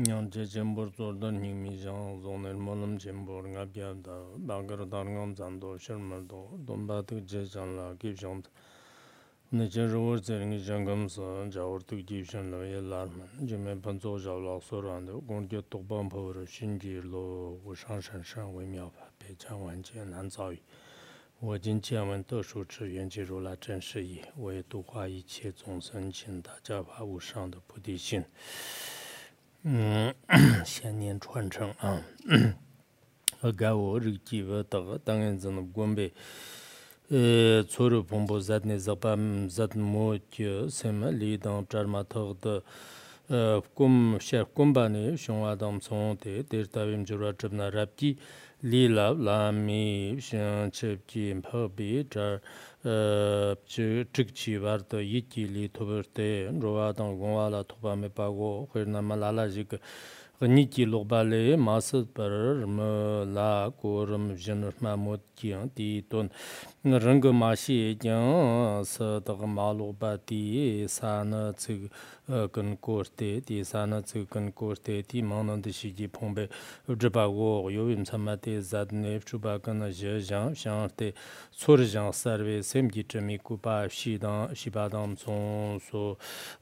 Nyangche Chembor Zordan Ningmi Zhang Zonel Molam Chembor Ngabyada Bagar Darngam Zando Shermaldo Dombatuk Jechan La Kipshant Nichen Rawar Zeringi Jangam Sa Jawartuk Kipshan Lo Yelarman Jime Panzo Jawlak Sorando Gongkyo Tokban Pawar Shinji Lo Wushang Shan Shan Wei Miao Fa Pechang Wan Jie Nan Zao Yi 我今见闻特殊持缘起如来真实义，为度化一切众生，请大家发无上的菩提心。先念传承啊，该我日记我当然真的关备，初入蓬勃在那在莫就什么理当这么头的。kum bani shungwa dam song te der tawim jura chibna rapki li lab la mi shang chibki mphabi jar chikchi war to yiki li thoberte rowa dang gongwa la thoba me pago khirna malala jik niki logbale masad par la korum jin mamut kiang ti ton rang ma shi jang sa da ma lo ba ti sa na chig kan korte ti sa na chig kan korte ti manan de shi ji phombe jba go yovim samate zad ne chuba kan je jang shang te sur jang sarve sem ji chmi ku pa shi ba dam son so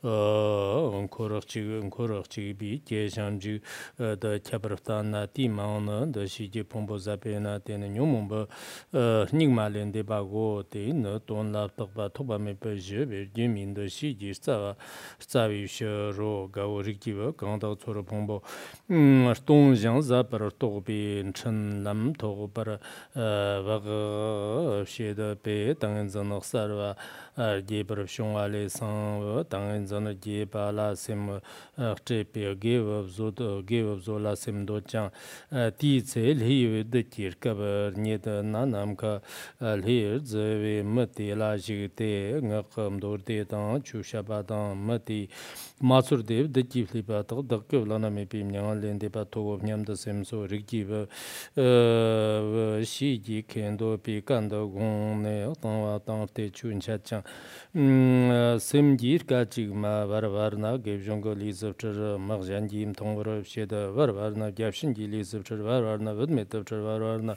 korok chi bi je jang ji的卡布尔塔那地方呢，的世界蓬勃在边那点的牛毛不宁马连的把我的那东拉德巴托巴没被热为人民的世界在于些肉搞我日记吧，刚到错了蓬勃，东江在把儿多边成南头把那个些的被当然在那啥吧。je par shongwa le sang tang zan je pa la sim che pe ge zo la sim do chang ti che li de kir ka ni de na nam ka li ze we ma te la ji te nga kham dor de ta chu sha ba da ma ti ma sur de de ki li ba ta da ke la na me pi nyang len de ba to nyam de sim so ri ji ba shi ji ken do pi kan do gong ne ta wa ta te chu cha chang Simjir Kachigma Varvarna Gavjongo Lizavcher Marjanjim Tongro Sheda Varvarna Gavshinji Lizavcher Varvarna Vidmetavcher Varvarna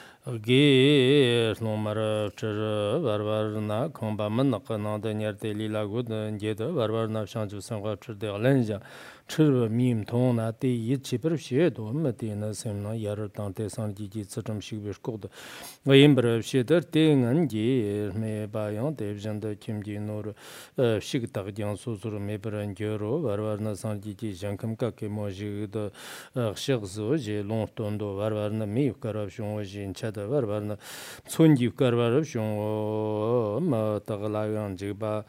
Ge Nomara Varvarna Komba Manakana Danyarte Lila Good Jeda Varvarna Shanju Sangha de Alenja Chirva Mim Tona Te Yichipur Shedo Matina Semna Yar Tante Sanji Satam Shigbish Kod Imbra Shedder Tenganji Me Bayan Devjan de Kimji Nor Shigtag Jan Susur Mebran Gero Varvarna Sanji Jankam Kake Moji de Shigzo Je Longtondo Varvarna Mi Karabshon Jin Chada Varvarna Sunji Karabshon Ma Tagalayan Jiba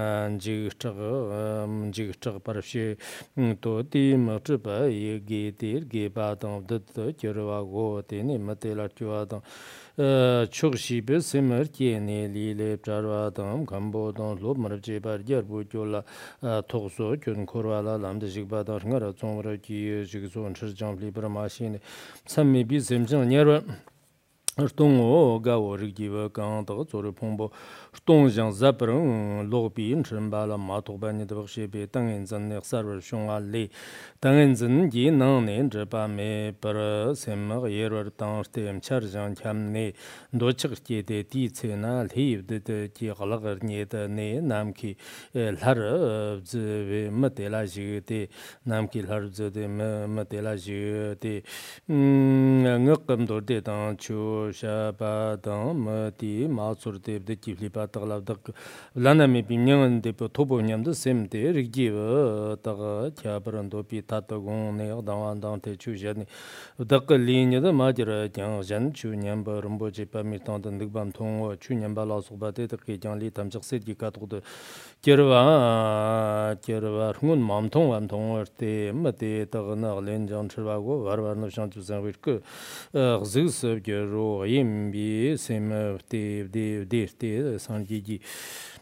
Jig Parashe to ti ma chba ye ge ter ge ba dang de jerwa go te ne ma te la chwa dang chog shi be semer ke ne li le charwa dang gambo dang lo mar je ba yer bu jo la to so kyun korwa la lam de jig ba dang ngara zong ra ki jig zon chir jang li bra ma shi ne sam me bi sem jang nyarwa Stongo gawo rigiwa gang daga zori pongbo Stong jang zaprang logbi nchirmba la ma tokba ni daga shebe tangin zan nek sarwar shunga le tangin zan yi nang ne zhiba me par semma yerwar tang shtem char jang kyam ne do chik je de di ce na liv de de ji galagar ne de ne nam ki lar zwe ma de la ji de nam ki lar zwe de ma de la ji de ngakam do de tang chu Shaba dang ma di ma sur de de kifli pa ta la dak lana me bi nyang de po tobo nyam de sem de ri ji wa ta ga kya bran do pi ta ta gong ne dang wan dang te chu ja ni dak li ni de ma jira jang jan chu nyam ba rum bo je pa mi tang de nik bam thong wa chu nyam ba la su ba de de ke jang li tam chak se ji ka to de kerwa hungun mam thong wan thong wa te ma te ta ga na len jang chwa go war war no shang chu sang wi ke zi se ge ro yim bi sem de sanji ji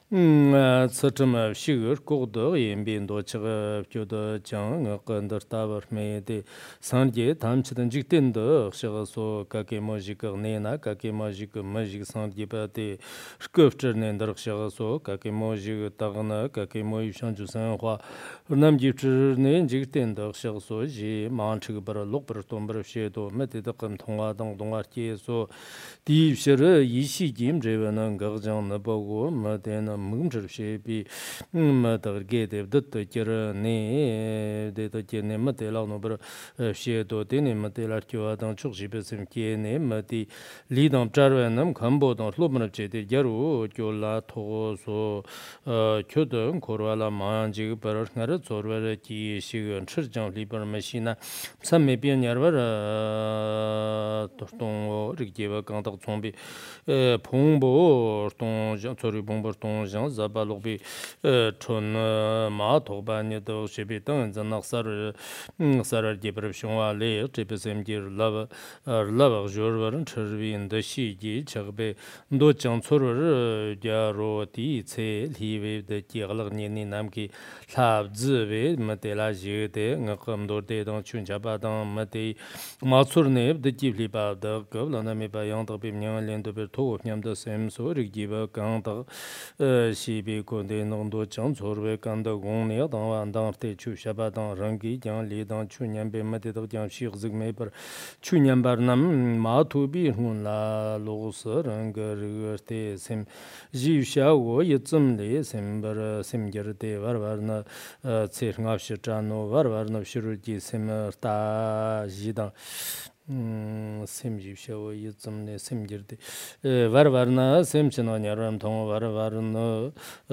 此这么些个国的演变多，这个觉得讲跟着大伙没的上节他们这几天的，是个说个给么几个年呐，个给么几个么几个上节把的，个这年的是个说个给么几个大个呢，个给么有像就生活，那么就是年几天的是个说是忙这个不是落不是东不是些多，没得跟同啊当同啊接说，第一是一系进这个呢，个这样的包括没得呢。梦着些比，么的给的的就是呢，的就呢么的老那不是，些多的呢么的了就要当出去不是给呢么的，离当这儿呢看不到路么这的，假如就拉拖说，确定可能了马这个不是俺这做出来的些个吃酱里边么些呢，咱没别人不是，东这个地方刚到装备，蓬勃东像做的蓬勃东。像日巴罗比，春马头吧，你都随便等着那啥儿基本上话来，这边是么的拉巴就是话人吃边的细节，这个呗，都讲错了，假如第一次里为的第二个年咱们给他自为没得啦些的，我很多的当全家把当没得马错呢的基里巴的，个了那没把样到别人连都别托我们的什么所的基本刚到。西北国内农多讲错了，干到工业当完当得去下巴当人给讲离当去年被没得到讲西这个没不，去年把那马土比红啦，罗斯人个这个的什，有下我也这么的什不是什么就是的玩那在俺是这样玩那是的什么大一档。semjivshawo yizamne semjirde varvarna semchina nyaram thong varvarna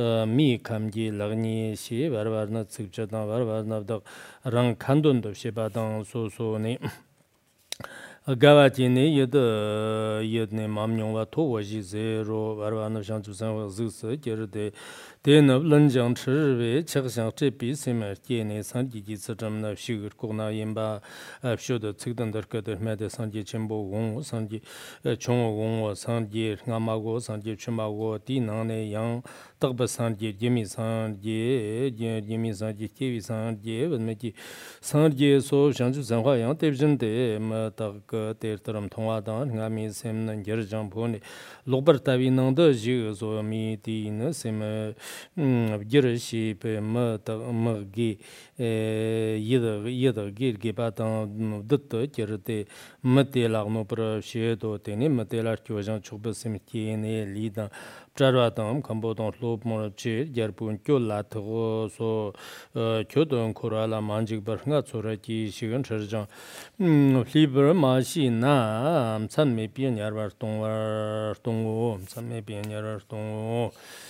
mi kamji lagni shi varvarna tsikchadang varvarna dak rang khandun do shebadang so so ne gawa ne yedne mamnyongwa to waji zero varvarna shangchu san zigse jerde 대는 런정 처르베 책상 제비 세mer 제네 산지지 쓰점나 시그 고나 임바 쇼도 측던더 거들 매대 산지 전보 공 산지 총호 공호 산지 나마고 산지 추마고 디나네 양 떡버 산지 제미 산지 제미 산지 제비 산지 원메지 산지 소 장주 전화 양 대비전데 뭐딱그 대처럼 통화당 가미 셈는 여정 보니 로버타비 능더 지소 미디는 세mer girshi pe ma ta ma gi yeda gir ge ba ta dut girte ma te la no pro she do te ne ma te la kyo jang chuk ba sim ti ne li da charwa tam kambo don lob mo che jar pun kyo la to so kyo don kora la manjik bar nga chora ki shigan char jang liber ma shi na san me pi nyar war tong wo san me pi nyar war tong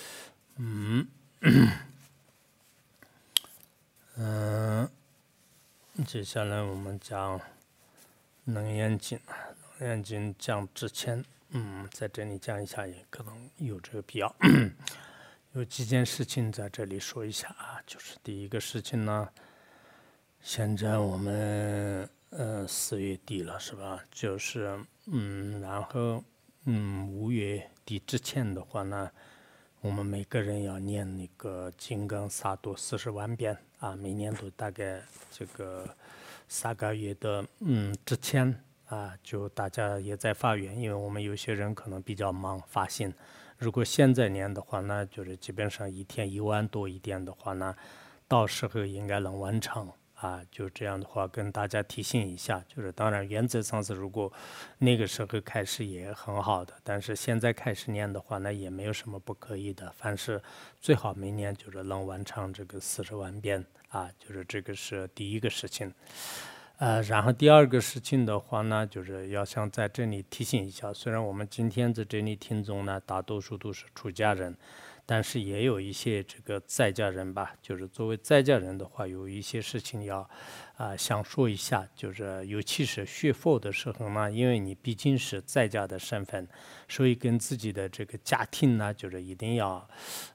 接下来我们讲能源经，能源经讲之前，在这里讲一下也可能有这个必要。有几件事情在这里说一下啊，就是第一个事情呢，现在我们4月底了是吧？就是然后5月底之前的话呢。我们每个人要念那个金刚萨埵40万遍啊，每年都大概这个3个月的之前啊，就大家也在发愿，因为我们有些人可能比较忙发心，如果现在念的话呢，就是基本上一天1万多一点的话呢，到时候应该能完成。就这样的话跟大家提醒一下，就是当然原则上是如果那个时候开始也很好的，但是现在开始念的话呢也没有什么不可以的，凡是最好每年就是能完成这个40万遍就是这个是第一个事情。然后第二个事情的话呢，就是要想在这里提醒一下，虽然我们今天在这里听众呢大多数都是出家人，但是也有一些这个在家人吧，就是作为在家人的话，有一些事情要想说一下，就是尤其是学佛的时候呢，因为你毕竟是在家的身份，所以跟自己的这个家庭呢，就是一定要，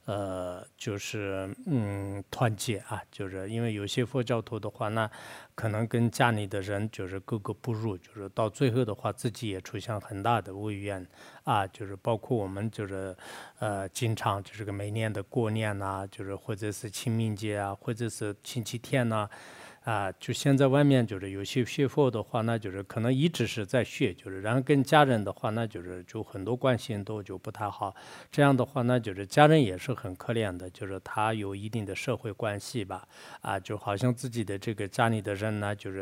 团结啊，就是因为有些佛教徒的话呢，可能跟家里的人就是格格不入，就是到最后的话，自己也出现很大的无怨啊，就是包括我们就是经常就是个每年的过年呐、就是或者是清明节啊，或者是星期天呐、就现在外面就是有些学佛的话，那就是可能一直是在学，就是然后跟家人的话，那就是就很多关系都就不太好。这样的话呢，就是家人也是很可怜的，就是他有一定的社会关系吧，就好像自己的这个家里的人呢，就是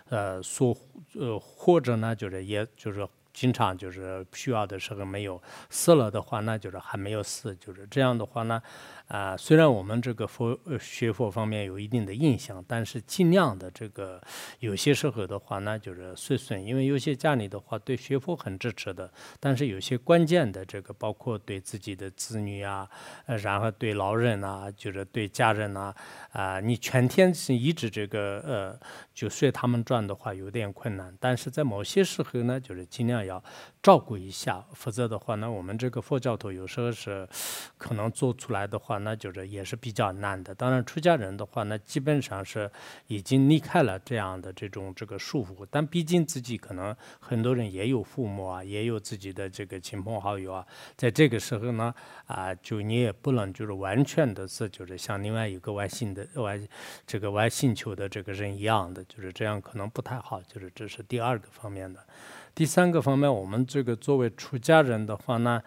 或者呢，就是也就是经常就是需要的时候没有死了的话呢，就是还没有死，就是这样的话呢，虽然我们这个学佛方面有一定的影响，但是尽量的这个有些时候的话呢，就是碎损，因为有些家里的话对学佛很支持的，但是有些关键的这个包括对自己的子女啊，然后对老人啊，就是对家人啊，你全天是一直这个就随他们转的话有点困难，但是在某些时候呢，就是尽量要照顾一下，否则的话呢，我们这个佛教徒有时候是可能做出来的话，那就是也是比较难的。当然，出家人的话呢，基本上是已经离开了这样的这个束缚，但毕竟自己可能很多人也有父母啊，也有自己的这个亲朋好友啊，在这个时候呢，就你也不能就是完全的是就是像另外一个外星球的这个人一样的，就是这样可能不太好，就是这是第二个方面的。第三个方面，我们这个作为出家人的话呢，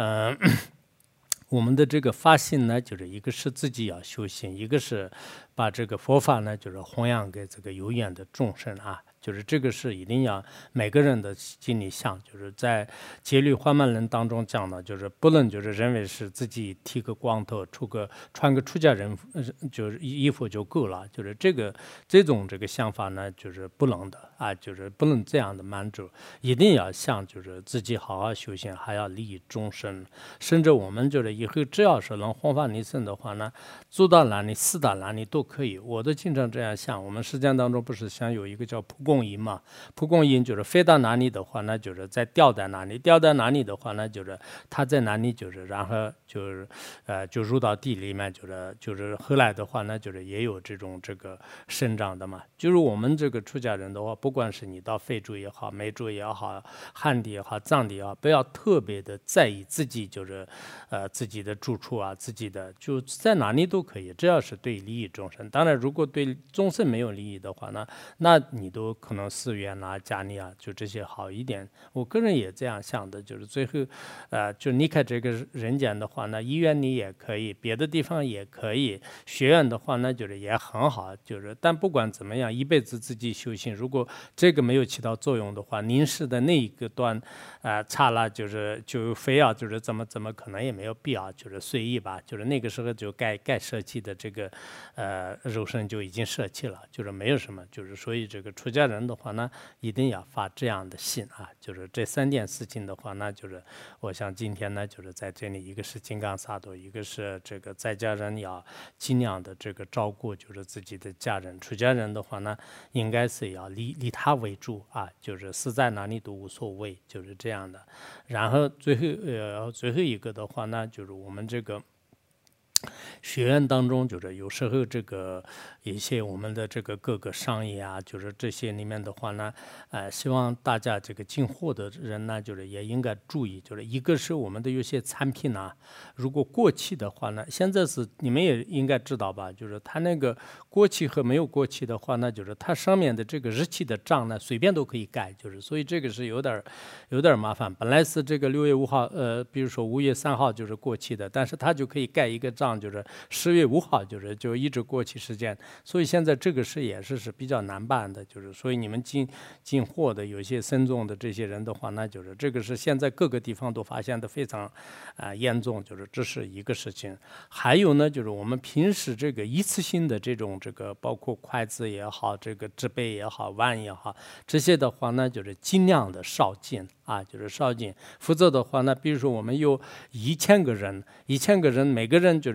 我们的这个发心呢，就是一个是自己要修行，一个是把这个佛法呢，就是弘扬给这个有缘的众生啊。就是这个是一定要每个人的心里想，就是在戒律花曼人当中讲的，就是不能就是认为是自己剃个光头，穿个出家人就是衣服就够了，就是这种这个想法呢，就是不能的啊，就是不能这样的满足，一定要想就是自己好好修行，还要利益众生，甚至我们就是以后只要是能弘法利生的话呢，走到哪里死到哪里都可以。我都经常这样想，我们实践当中不是想有一个叫蒲公英嘛？蒲公英就是飞到哪里的话呢，就是在掉在哪里，掉在哪里的话呢，就是它在哪里就是然后就是就入到地里面，就是后来的话呢，就是也有这个生长的嘛。就是我们这个出家人的话，不管是你到非洲也好，美洲也好，汉地也好，藏地也好，不要特别的在意自己就是自己的住处啊，自己的就在哪里都可以，只要是对利益众生。当然，如果对众生没有利益的话呢，那你都可能寺院啊、家里啊，就这些好一点。我个人也这样想的，就是最后，就离开这个人间的话呢，医院里也可以，别的地方也可以，学院的话呢，就是也很好，就是但不管怎么样，一辈子自己修行，如果这个没有起到作用的话，临时的那一个段，差了就非要就是怎么可能也没有必要，就是随意吧，就是那个时候就该舍弃的这个肉身就已经舍弃了，就是没有什么，就是所以这个出家人的话呢，一定要发这样的心啊，就是这三件事情的话呢，就是我想今天呢，就是在这里，一个是金刚萨埵，一个是这个在家人要尽量的这个照顾，就是自己的家人。出家人的话呢，应该是要利他为主啊，就是死在哪里都无所谓，就是这样的。然后最后一个的话呢，就是我们这个学院当中，就是有时候这个一些我们的这个各个商业啊，就是这些里面的话呢，希望大家这个进货的人呢，就是也应该注意，就是一个是我们的有些产品呢，如果过期的话呢，现在是你们也应该知道吧，就是它那个过期和没有过期的话呢，就是它上面的这个日期的章呢，随便都可以改，就是所以这个是有点麻烦。本来是这个6月5号，比如说5月3号就是过期的，但是它就可以盖一个章，就是10月5号就一直过期时间。所以现在这个事也是比较难办的，就是所以你们进货的有些僧众的这些人的话，那就是这个是现在各个地方都发现的非常严重，就是这是一个事情。还有呢，就是我们平时这个一次性的这个包括筷子也好，这个纸杯也好，碗也好，这些的话呢，就是尽量的少进啊，就是少进。否则的话呢，比如说我们有1000个人，每个人就是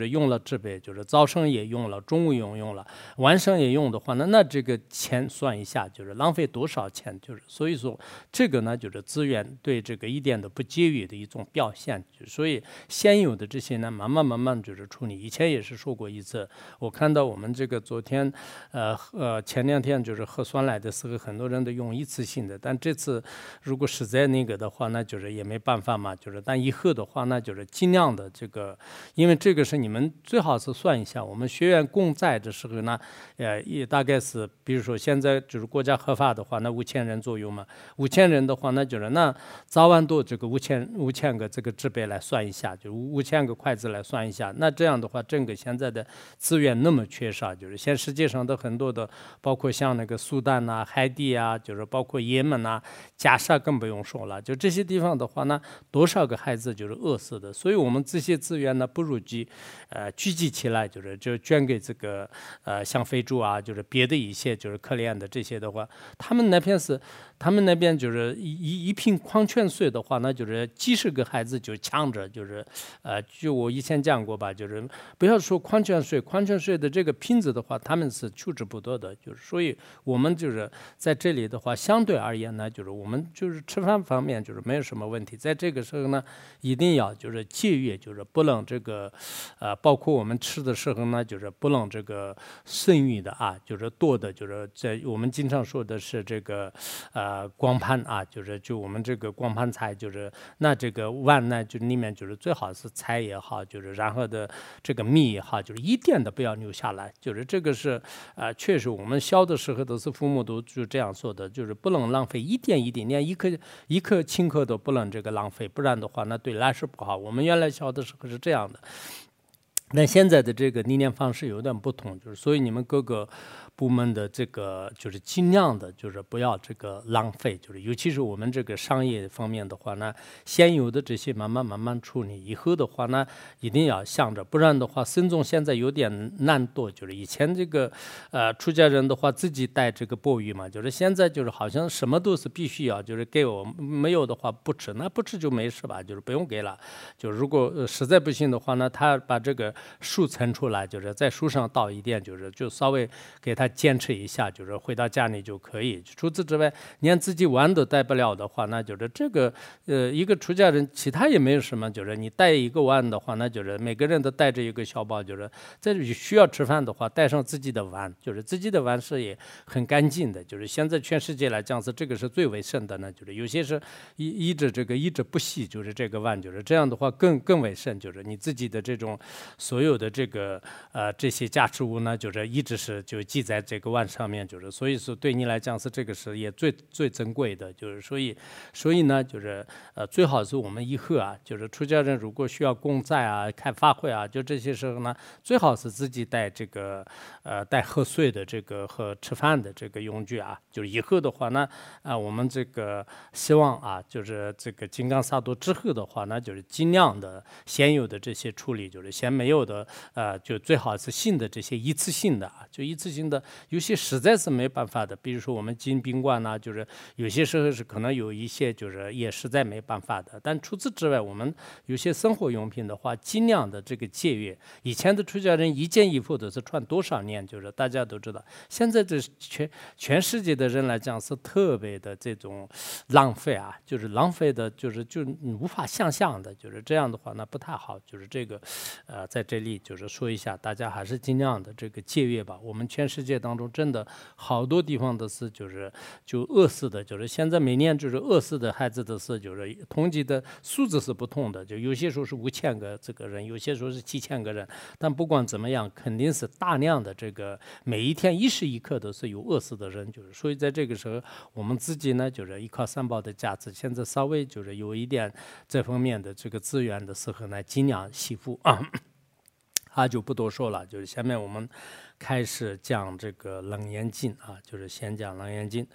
就是用了制备，就是早上也用了，中午也用了，晚上也用的话，那这个钱算一下，就是浪费多少钱，就是所以说这个呢，就是资源对这个一点都不节约的一种表现。所以现有的这些呢，慢慢就是处理。以前也是说过一次，我看到我们这个昨天，前2天就是核酸来的时候，很多人都用一次性的，但这次如果实在那个的话，那就是也没办法嘛，就是但以后的话，那就是尽量的这个，因为这个是你们最好是算一下，我们学员共在的时候呢，也大概是，比如说现在就是国家合法的话，那5000人左右嘛，5000人的话，那就是那早晚多这个5000个这个制备来算一下，就5000个筷子来算一下，那这样的话，整个现在的资源那么缺少，就是现世界上的很多的，包括像那个苏丹呐、海地啊，就是包括也门呐、加沙更不用说了，就这些地方的话呢，多少个孩子就是饿死的，所以我们这些资源呢，不如聚集起来，就捐给这个像非洲啊，就是别的一些就是可怜的这些的话，他们那边就是一瓶矿泉水的话，那就是几十个孩子就抢着，就是就我以前讲过吧，就是不要说矿泉水的这个瓶子的话，他们是求之不得的，就是所以我们就是在这里的话，相对而言呢，就是我们就是吃饭方面就是没有什么问题，在这个时候呢，一定要就是节约，就是不能这个包括我们吃的时候呢，就是不能这个剩余的啊，就是多的，就是在我们经常说的是这个光盘啊，就我们这个光盘菜，就是那这个碗呢，就里面就是最好是菜也好，就是然后的这个米也好，就是一点都不要留下来，就是这个是确实我们小的时候都是父母都就这样说的，就是不能浪费一点，连一颗青稞都不能这个浪费，不然的话那对来是不好。我们原来小的时候是这样的。但现在的这个理念方式有点不同，就是所以你们各个部门的这个就是尽量的，就是不要这个浪费，就是尤其是我们这个商业方面的话呢，现有的这些慢慢处理，以后的话呢，一定要想着，不然的话，孙总现在有点难度，就是以前这个出家人的话自己带这个钵盂嘛，就是现在就是好像什么都是必须要，就是给我没有的话不吃，那不吃就没事吧，就是不用给了，就如果实在不行的话呢，他把这个树盛出来，就是在树上倒一点，就稍微给他坚持一下，就是回到家里就可以。除此之外，连自己碗都带不了的话，那就是这个一个出家人，其他也没有什么，就是你带一个碗的话，那就是每个人都带着一个小包，就是在需要吃饭的话，带上自己的碗，就是自己的碗是也很干净的，就是现在全世界来讲是这个是最卫生的呢，就是有些是一直不洗，就是这个碗，就是这样的话更卫生，就是你自己的这种所有的这个这些价值物呢，就是一直是就记在这个碗上面，就是所以说对你来讲是这个是也最珍贵的，就是所以呢，就是最好是我们以后啊，就是出家人如果需要供在啊、开法会啊，就这些时候呢，最好是自己带这个带喝水的这个和吃饭的这个用具啊，就是以后的话呢，我们这个希望啊，就是这个金刚萨埵之后的话呢，就是尽量的现有的这些处理，就是先没有的就最好是新的这些一次性的啊，就一次性的，有些实在是没办法的，比如说我们进宾馆呐，就是有些时候是可能有一些就是也实在没办法的，但除此之外，我们有些生活用品的话，尽量的这个节约。以前的出家人一件衣服都是穿多少年，就是大家都知道，现在这全世界的人来讲是特别的这种浪费啊，就是浪费的，就无法想象的，就是这样的话那不太好，就是这个在这里就是说一下，大家还是尽量的这个节约吧。我们全世界当中真的好多地方都是就饿死的，就是现在每年就是饿死的孩子的是就是统计的数字是不同的，就有些时候是5000个这个人，有些时候是7000个人，但不管怎么样，肯定是大量的这个每一天一时一刻都是有饿死的人，就是所以在这个时候，我们自己呢就是依靠三宝的价值，现在稍微就是有一点这方面的这个资源的时候呢，尽量惜福啊，就不多说了，就是下面我们开始讲这个《楞严经》啊，就是先讲《楞严经》。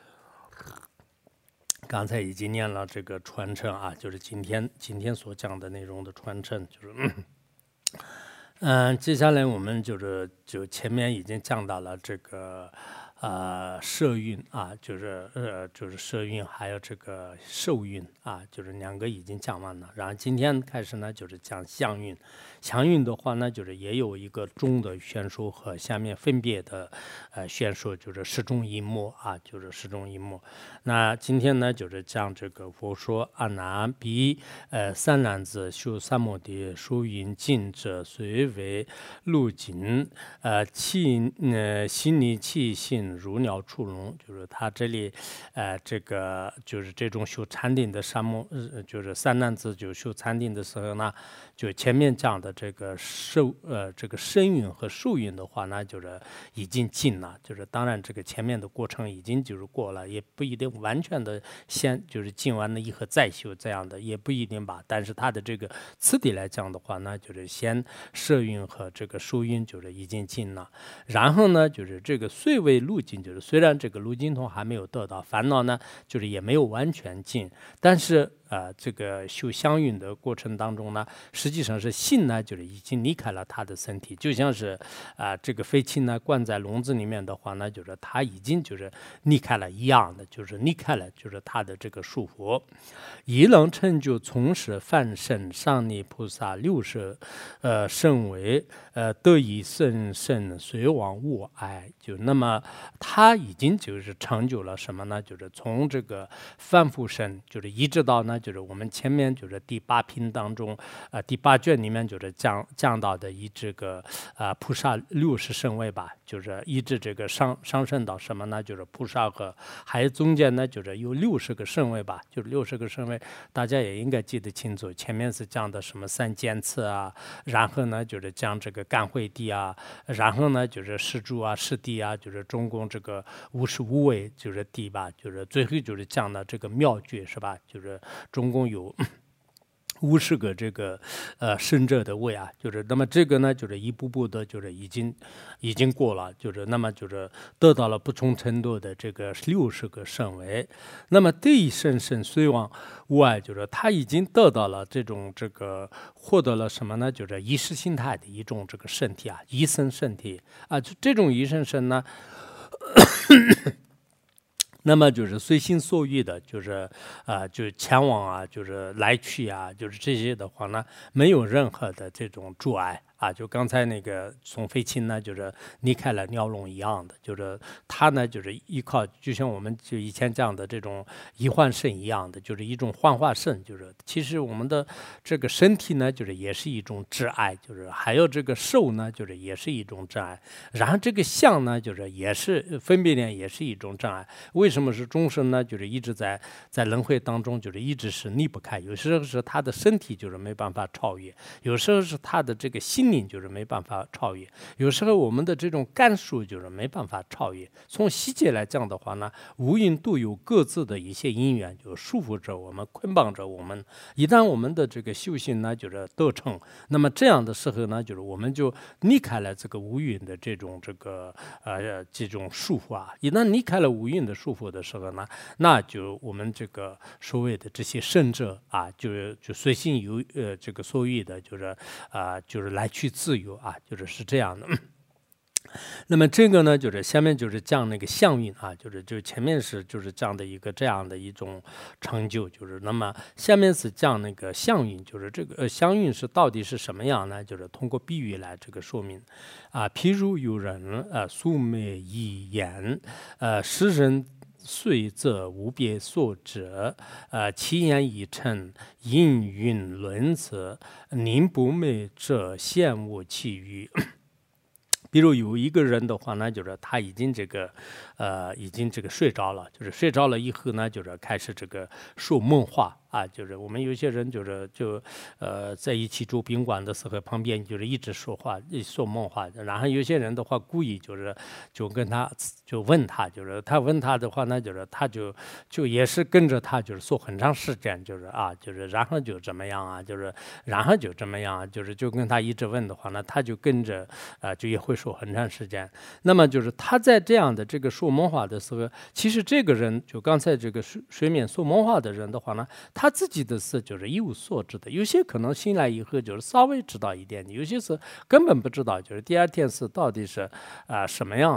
刚才已经念了这个传承啊，就是今天所讲的内容的传承，就是接下来我们就前面已经讲到了这个摄运啊，就是摄运，还有这个受运啊，就是2个已经讲完了。然后今天开始呢，就是讲相运。相运的话呢，就是也有一个中的宣说和下面分别的宣说，就是十中一目啊，就是十中一目。那今天呢，就是讲这个佛说阿难比三男子修三摩地疏运尽者，虽为路径心理气性如鸟出笼，就是他这里这个就是这种修禅定的就是三男子就修禅定的时候呢，就前面讲的这个这个身运和受运的话呢，就是已经尽了，就是当然这个前面的过程已经就是过了，也不一定完全的先就是尽完了以后再修这样的，也不一定吧。但是它的这个次第来讲的话呢，就是先摄运和这个受运就是已经尽了，然后呢就是这个虽为路径，就是虽然这个路径通还没有得到，烦恼呢就是也没有完全尽，但是这个修相运的过程当中呢，实际上是心呢，就是已经离开了他的身体，就像是这个飞禽呢关在笼子里面的话呢，就是他已经就是离开了一样的，就是离开了就是他的这个束缚，已能成就从始梵身上尼菩萨60圣位得以甚深随往物哀，就那么他已经就是成就了什么呢？就是从这个凡夫身，就是一直到呢。就是我们前面就是第8品当中，第8卷里面就是讲到的以这个菩萨60圣位吧，就是一直这个上升到什么呢？就是菩萨和还有中间呢，就是有60个圣位吧，就是60个圣位，大家也应该记得清楚。前面是讲的什么3尖次啊，然后呢就是讲这个干慧地啊，然后呢就是世主啊、世地啊，就是中共这个55位就是地吧，就是最后就是讲的这个妙觉是吧？就是总共有50个这个圣者的位啊，就是那么这个呢，就是一步步的，就是已经过了，就是那么就是得到了不同程度的这个60个圣位。那么第一圣虽往无碍，就是他已经得到了这个获得了什么呢？就是意识形态的一种这个身体啊，一生身体啊，这种一生身呢。那么就是随心所欲的，就是就是前往啊，就是来去啊，就是这些的话呢，没有任何的这种阻碍啊。就刚才那个宋飞卿呢，就是离开了鸟笼一样的，就是他呢，就是依靠，就像我们就以前讲的这种一幻圣一样的，就是一种幻化圣，就是其实我们的这个身体呢，就是也是一种挚爱，就是还有这个受呢，就是也是一种挚爱，然后这个相呢，就是也是分别念，也是一种障碍。为什么是众生呢？就是一直在轮回当中，就是一直是离不开。有时候是他的身体就是没办法超越，有时候是他的这个心灵就是没办法超越，有时候我们的这种感受就是没办法超越。从细节来讲的话呢，无因都有各自的一些因缘，就束缚着我们，捆绑着我们。一旦我们的这个修行呢，就是得成，那么这样的时候呢，就是我们就离开了这个无蕴的这种这种束缚啊。一旦离开了无蕴的束缚的时候呢，那就我们这个所谓的这些圣者啊，就随心这个所欲的，就是来去自由啊，是这样的。那么这个呢，就是下面就是讲那个相运啊，就是前面是就是讲的这样的一种成就，就是那么下面是讲那个相运，就是这个相运是到底是什么样呢？就是通过比喻来这个说明啊，譬如有人素昧一言，世人遂则无别所者，其言已成，应运论此，宁不昧者羡恶其语。比如有一个人的话呢，就是他已经睡着了，就是睡着了以后呢，就是开始这个说梦话啊，就是我们有些人在一起住宾馆的时候，旁边就是一直说话，说梦话，然后有些人的话故意就跟他就问他，就是他问他的话呢，就是他就也是跟着他就是说很长时间，然后就怎么样啊，然后就怎么样啊，就跟他一直问的话呢，他就跟着就也会说很长时间。那么就是他在这样的这个说梦话的时候，其实这个人就刚才这个睡眠说梦话的人的话呢，他自己的事就是一无所知的，有些可能醒来以后就是稍微知道一点，有些是根本不知道，就是第二天是到底是什么样的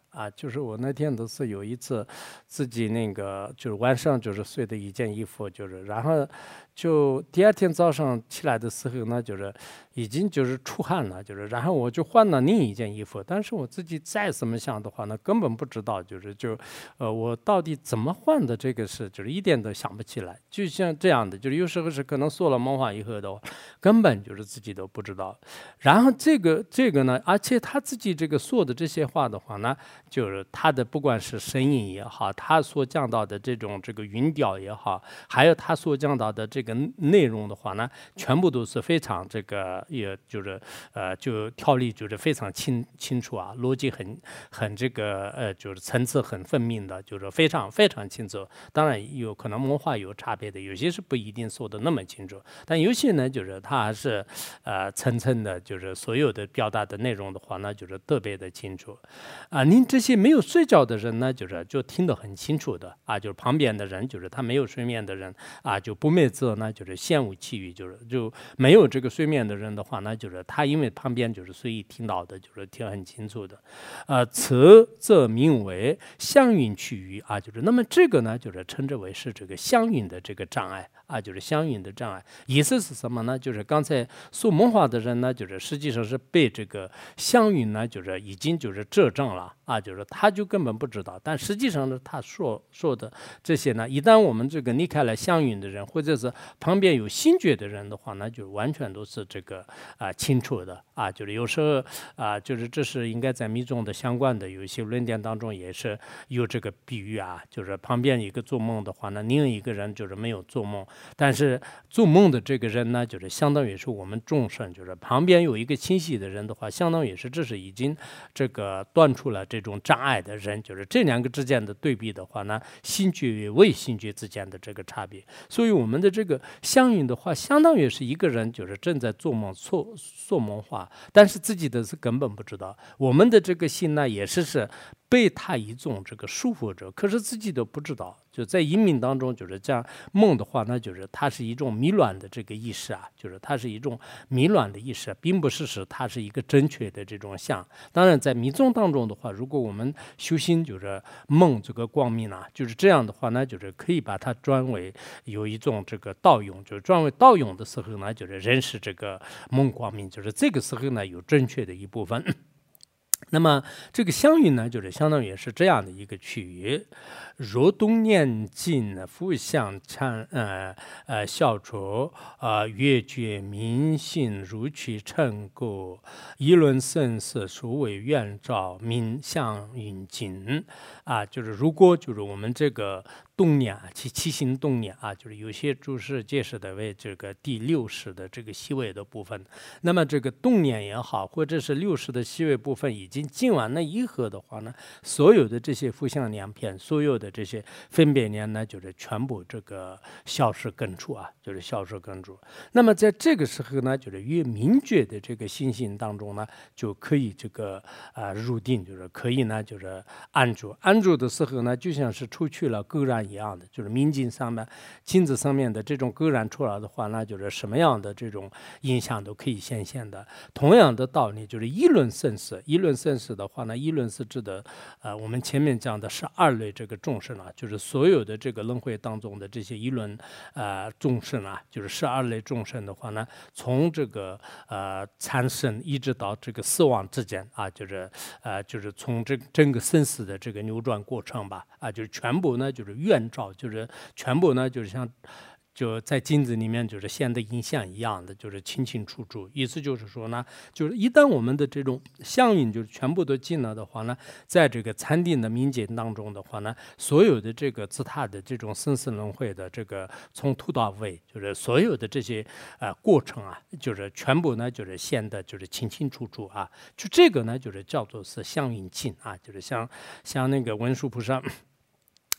啊，就是我那天都是有一次自己那个就是晚上就是睡的一件衣服，就是然后就第二天早上起来的时候呢，就是已经就是出汗了，就是然后我就换了另一件衣服，但是我自己再怎么想的话呢，根本不知道我到底怎么换的这个事，就是一点都想不起来。就像这样的，就是有时候是可能说了梦话以后的话，根本就是自己都不知道。然后这个呢，而且他自己这个说的这些话的话呢，就是他的不管是声音也好，他所讲到的这个语调也好，还有他所讲到的这个内容的话呢，全部都是非常这个，也就是就条理就是非常清楚啊，逻辑很这个就是层次很分明的，就是非常非常清楚。当然有可能文化有差别的，有些是不一定说的那么清楚，但有些呢就是他还是层层的，就是所有的表达的内容的话呢，就是特别的清楚啊。您这些没有睡觉的人呢，就听得很清楚的啊，就是旁边的人，就是他没有睡眠的人啊，就不寐则呢，就是羡恶其语，就没有这个睡眠的人的话呢，就是他因为旁边就是所以听到的就是听很清楚的，此则名为相允去语啊，就是那么这个呢，就是称之为是这个相允的这个障碍啊，就是相允的障碍，意思是什么呢？就是刚才说梦话的人呢，就是实际上是被这个相允呢，就是已经就是遮正了啊，就是他就根本不知道，但实际上呢，他说的这些呢，一旦我们这个离开了相允的人，或者是旁边有心觉的人的话呢，就完全都是这个清楚的啊，就是有时候就是这是应该在密宗的相关的有一些论点当中也是有这个比喻啊，就是旁边一个做梦的话呢，另一个人就是没有做梦，但是做梦的这个人呢，就是相当于是我们众生，就是旁边有一个清晰的人的话，相当于是这是已经这个断出了这种障碍的人，就是这两个之间的对比的话呢，心觉与未心觉之间的这个差别。所以我们的这个相应的话，相当于是一个人就是正在做梦说梦话，但是自己的是根本不知道。我们的这个心呢，也是被他一种这个束缚着，可是自己都不知道。就在阴冥当中，就是这样梦的话，那就是它是一种迷乱的这个意识啊，就是它是一种迷乱的意识，并不是它是一个正确的这种相。当然，在密宗当中的话，如果我们修心就是梦这个光明啊，就是这样的话呢，就是可以把它转为有一种这个道用，就是转为道用的时候呢，就是认识这个梦光明，就是这个时候呢有正确的一部分。那么这个相允呢，就是相当于是这样的一个区域。若动念尽，复相消除越觉明性如其成果，议论生死，殊为愿照，明相允尽啊。就是如果就是我们这个动念啊，七心动念啊，就是有些注释解释的为这个第六识的这个细微的部分。那么这个动念也好，或者是六识的细微部分已经尽完了以后的话呢，所有的这些负向两片，所有的这些分别念呢，就是全部这个消失根除啊，就是消失根除。那么在这个时候呢，就是越明觉的这个心性当中呢，就可以这个入定，就是可以呢，就是安住。安住的时候呢，就像是除去了垢染一样的，就是明镜上面、镜子上面的这种垢染出来的话呢，就是什么样的这种影响都可以显现的。同样的道理，就是议论生死。议论生死的话呢，议论是指的我们前面讲的12类这个众生啊，就是所有的这个轮回当中的这些议论众生啊，就是12类众生的话呢，从这个产生一直到这个死亡之间啊，就是从整个生死的这个扭转过程吧啊，就是全部呢就是愿照，就是全部呢就是像。就在镜子里面，就是现的影像一样的，就是清清楚楚。意思就是说呢，就是一旦我们的这种相应就是全部都尽了的话呢，在这个禅定的冥界当中的话呢，所有的这个自他的这种生死轮回的这个从头到尾，就是所有的这些过程啊，就是全部呢就是现的就是清清楚楚啊。就这个呢，就是叫做是相应尽啊，就是像那个文殊菩萨。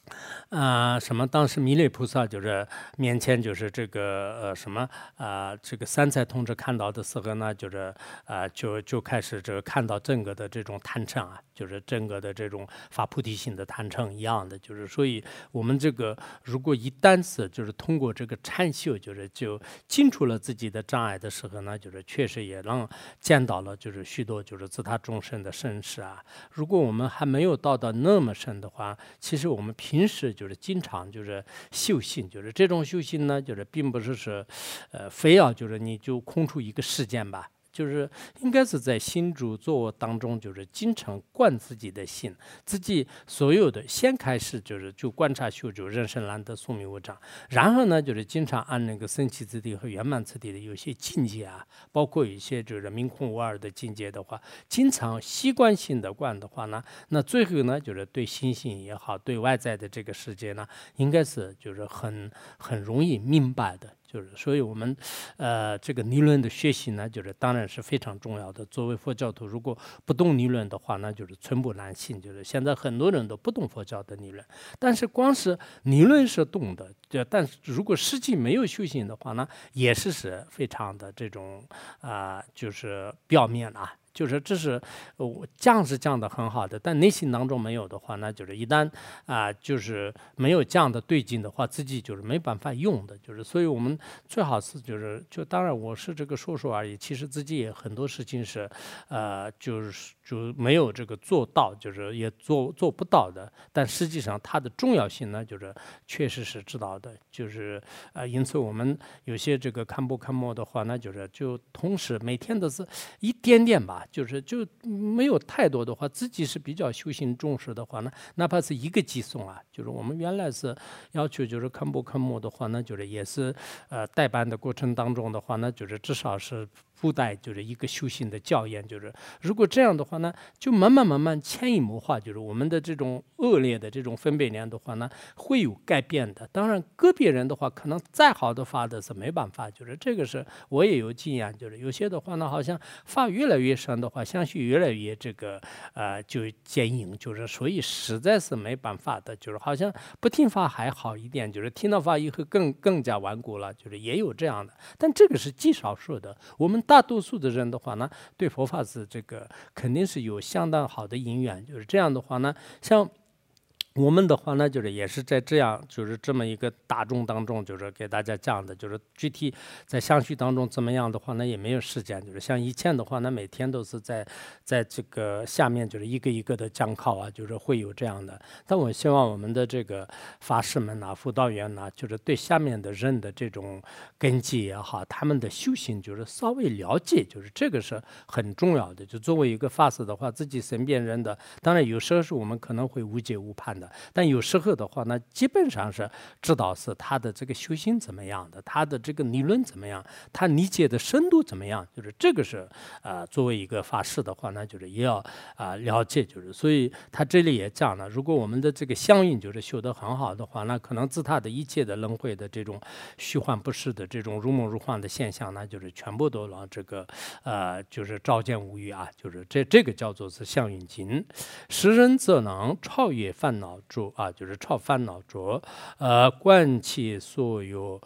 什么？当时弥勒菩萨就是面前就是这个这个三才同志看到的时候呢，就是就开始这个看到整个的这种坛城啊，就是整个的这种发菩提心的坛城一样的，就是所以我们这个如果一旦是就是通过这个禅修，就清除了自己的障碍的时候呢，就是确实也让见到了就是许多就是自他众生的身世啊。如果我们还没有到那么深的话，其实我们平时就是经常就是修行，就是这种修行呢，就是并不是非要就是你就空出一个时间吧。就是应该是在心住坐卧当中，就是经常观自己的心，自己所有的先开始就观察修就人生难得宿命无常，然后呢就是经常按那个生起次第和圆满次第的有些境界啊，包括一些就是明空无二的境界的话，经常习惯性的观的话呢，那最后呢就是对心性也好，对外在的这个世界呢，应该是就是很容易明白的。就是，所以我们，这个理论的学习呢，就是当然是非常重要的。作为佛教徒，如果不懂理论的话，那就是寸步难行。就是现在很多人都不懂佛教的理论，但是光是理论是懂的，但是如果实际没有修行的话呢，也是非常的这种就是表面啊。就是这是降是降的很好的，但内心当中没有的话，那就是一旦就是没有降的对劲的话，自己就是没办法用的。就是所以我们最好是就当然我是这个说说而已，其实自己也很多事情是就没有这个做到，就是也做不到的。但实际上它的重要性呢，就是确实是知道的。就是因此我们有些这个看播看末的话，那就同时每天都是一点点吧。就没有太多的话，自己是比较修行重视的话呢，哪怕是一个寄送啊，就是我们原来是要求就是看播看末的话呢，就是也是代办的过程当中的话呢，就是至少是附带就是一个修行的教研，就是如果这样的话呢，就慢慢潜移默化，就是我们的这种恶劣的这种分别念的话呢，会有改变的。当然个别人的话，可能再好的法的是没办法，就是这个是我也有经验，就是有些的话呢，好像法越来越深的话，相续越来越这个就坚硬，就是所以实在是没办法的，就是好像不听法还好一点，就是听到法以后更加顽固了，就是也有这样的，但这个是极少数的。我们大多数的人的话呢，对佛法是这个肯定是有相当好的因缘，就是这样的话呢，像我们的话呢，就是也是在这样，就是这么一个大众当中，就是给大家讲的，就是具体在相续当中怎么样的话呢，也没有时间。就是像以前的话呢，每天都是在这个下面就是一个一个的讲考啊，就是会有这样的。但我希望我们的这个法师们呐、辅导员呐，就是对下面的人的这种根基也好，他们的修行就是稍微了解，就是这个是很重要的。就作为一个法师的话，自己身边人的，当然有时候是我们可能会误解误判的。但有时候的话呢，基本上是知道是他的这个修行怎么样的，他的这个理论怎么样，他理解的深度怎么样，就是这个是作为一个法师的话呢，就是也要了解，就是所以他这里也讲了，如果我们的这个相应就是修得很好的话，那可能自他的一切的轮回的这种虚幻不实的这种如梦如幻的现象呢，就是全部都让这个就是照见无余啊，就是这个叫做是相应经，时人则能超越烦恼住啊，就是超烦恼住，观其所有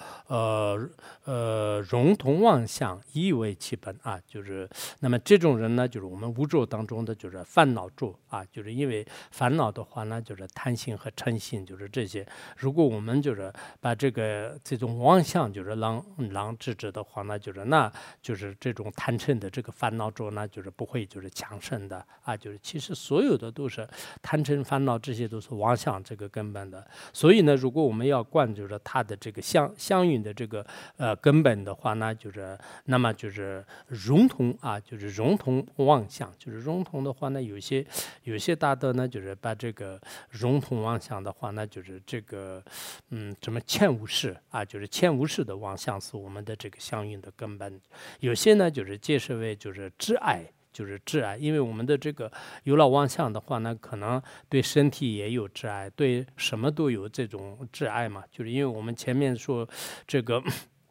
融通妄想，以为其本啊，就是那么这种人呢，就是我们宇宙当中的就是烦恼住啊，就是因为烦恼的话呢，就是贪心和嗔心，就是这些。如果我们就是把这种妄想就是让制止的话呢，就是这种贪嗔的这个烦恼住呢，就是不会就是强盛的啊，就是其实所有的都是贪嗔烦恼，这些都是妄想这个根本的。所以呢，如果我们要观就是它的这个相应的这个根本的话呢，就是那么就是融通啊，就是融通妄想，就是融通的话呢，有些大德呢，就是把这个融通妄想的话呢，就是这个什么欠无事啊，就是欠无事的妄想是我们的这个相应的根本。有些呢，就是解释为就是挚爱。就是挚爱，因为我们的这个有了妄想的话呢，可能对身体也有挚爱，对什么都有这种挚爱嘛。就是因为我们前面说这个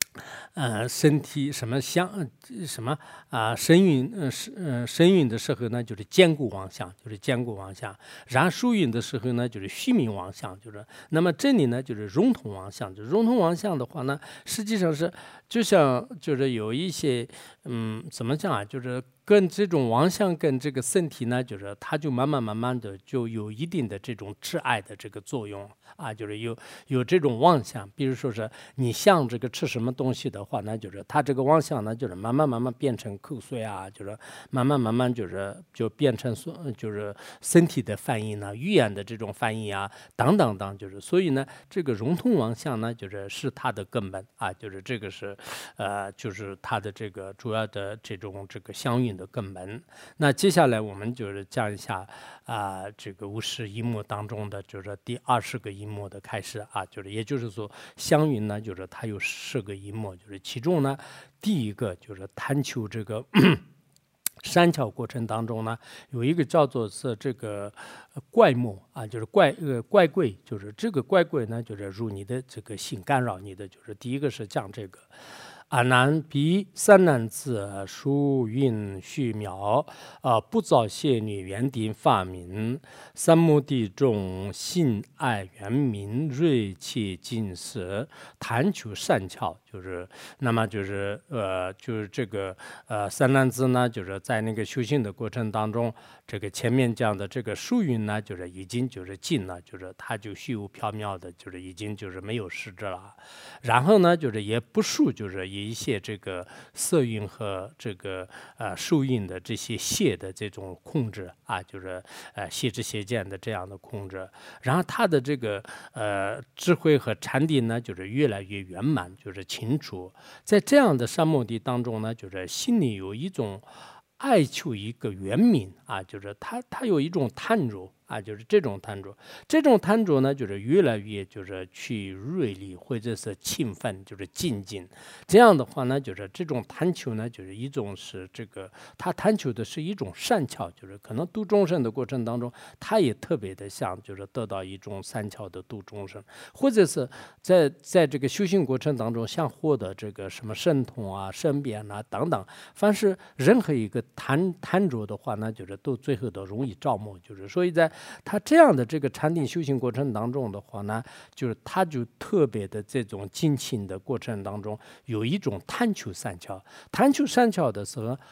身体什么什么身孕身孕的时候呢，就是坚固妄想，就是坚固妄想；然后受孕的时候呢，就是虚名妄想，就是那么这里呢，就是融通妄想。就融通妄想的话呢，实际上是就像就是有一些怎么讲啊，就是跟这种妄想跟这个身体呢，就是它就慢慢的就有一定的这种致癌的这个作用啊，就是有这种妄想，比如说是你想这个吃什么东西的话呢，就是它这个妄想呢，就是慢慢变成口水啊，就是慢慢就变成就是身体的反应呢，语言的这种反应啊，等，就是所以呢，这个融通妄想呢，是它的根本啊，就是这个是就是它的这个主要的这个相应的根本。那接下来我们就是讲一下这个50一幕当中的就是第20个一幕的开始啊，就是也就是说相应呢，就是它有10个一幕，就是其中呢第一个就是探求这个善巧过程当中呢，有一个叫做是这个怪目啊，就是怪贵，就是这个怪贵呢，就是入你的这个心，干扰你的，就是第一个是讲这个。阿难比三男子书云虚渺不造谢女原定发明三目地中性爱原明锐气尽实贪求善巧，就是那么就是就是这个三男子呢，就是在那个修行的过程当中，这个前面讲的这个疏云呢，就是已经就是尽了，就是它就虚无缥缈的，就是已经就是没有实质了。然后呢，就是也不受就是一些这个色蕴和这个受蕴的这些邪的这种控制啊，就是邪知邪见的这样的控制。然后他的这个智慧和禅定呢，就是越来越圆满，就是清楚。在这样的三摩地当中呢，就是心里有一种爱求一个圆明啊，就是他有一种贪着。啊，就是这种贪着呢，就是越来越就是去锐利或者是勤奋，就是精进。这样的话呢，就是这种贪求呢，就是一种是这个他贪求的是一种善巧，就是可能度众生的过程当中，他也特别的想就是得到一种善巧的度众生，或者是在这个修行过程当中想获得这个什么神通啊、身边啊等等，凡是任何一个贪着的话呢，就是都最后都容易着魔，就是所以在他这样的这个禅定修行过程当中的话呢，就是他就特别的这种精勤的过程当中，有一种贪求善巧的时候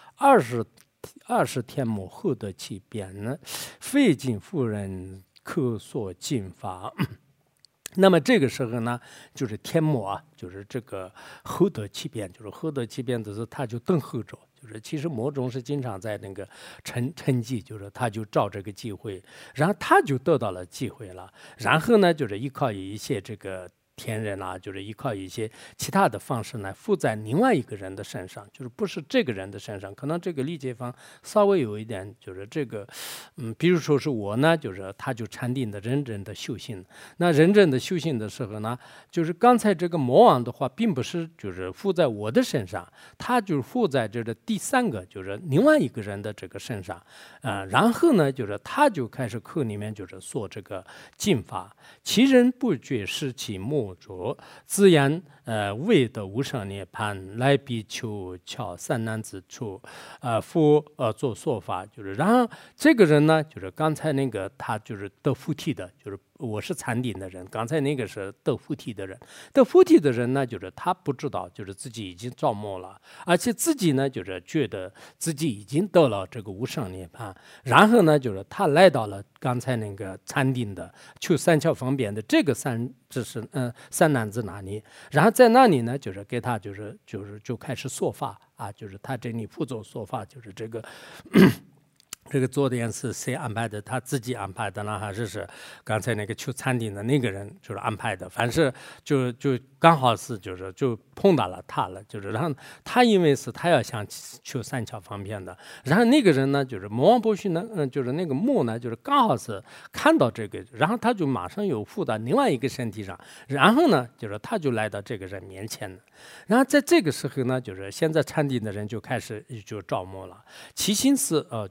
，20天魔后得其变呢，费尽夫人可所尽法。那么这个时候呢，就是天魔啊，就是这个后得其变，就是后得其变的时候，他就等候着。就是其实魔种是经常在那个趁机，就是他就照这个机会，然后他就得到了机会了，然后呢，就是依靠一些这个天人啊，就是依靠一些其他的方式呢，附在另外一个人的身上，就是不是这个人的身上，可能这个理解方稍微有一点，就是这个，比如说是我呢，就是他就禅定的认真的修行，那认真的修行的时候呢，就是刚才这个魔王的话，并不是就是附在我的身上，他就是附在这个第三个，就是另外一个人的这个身上，然后呢，就是他就开始课里面就是说这个禁法，其人不觉失其目。自然为的无上涅槃，来比丘巧三男子处复做说法，就是然后这个人呢，就是刚才那个他就是得附体的，就是我是禅定的人，刚才那个是得附体的人，得附体的人呢，就是他不知道，就是自己已经着魔了，而且自己呢，就是觉得自己已经得了这个无上涅槃，然后呢，就是他来到了刚才那个禅定的求三巧方便的这个三男子那里，然后在那里呢，就是给他就开始说法啊，就是他这里负责说法，就是这个。这个坐垫是谁安排的？他自己安排的呢，还是刚才那个求禅定的那个人就是安排的？凡是就刚好是就碰到了他了，就是然后他因为是他要想求三巧方便的，然后那个人呢就是魔王波须呢，就是那个木呢就是刚好是看到这个，然后他就马上又附到另外一个身体上，然后呢就是他就来到这个人面前了，然后在这个时候呢，就是现在禅定的人就开始就着魔了，其心是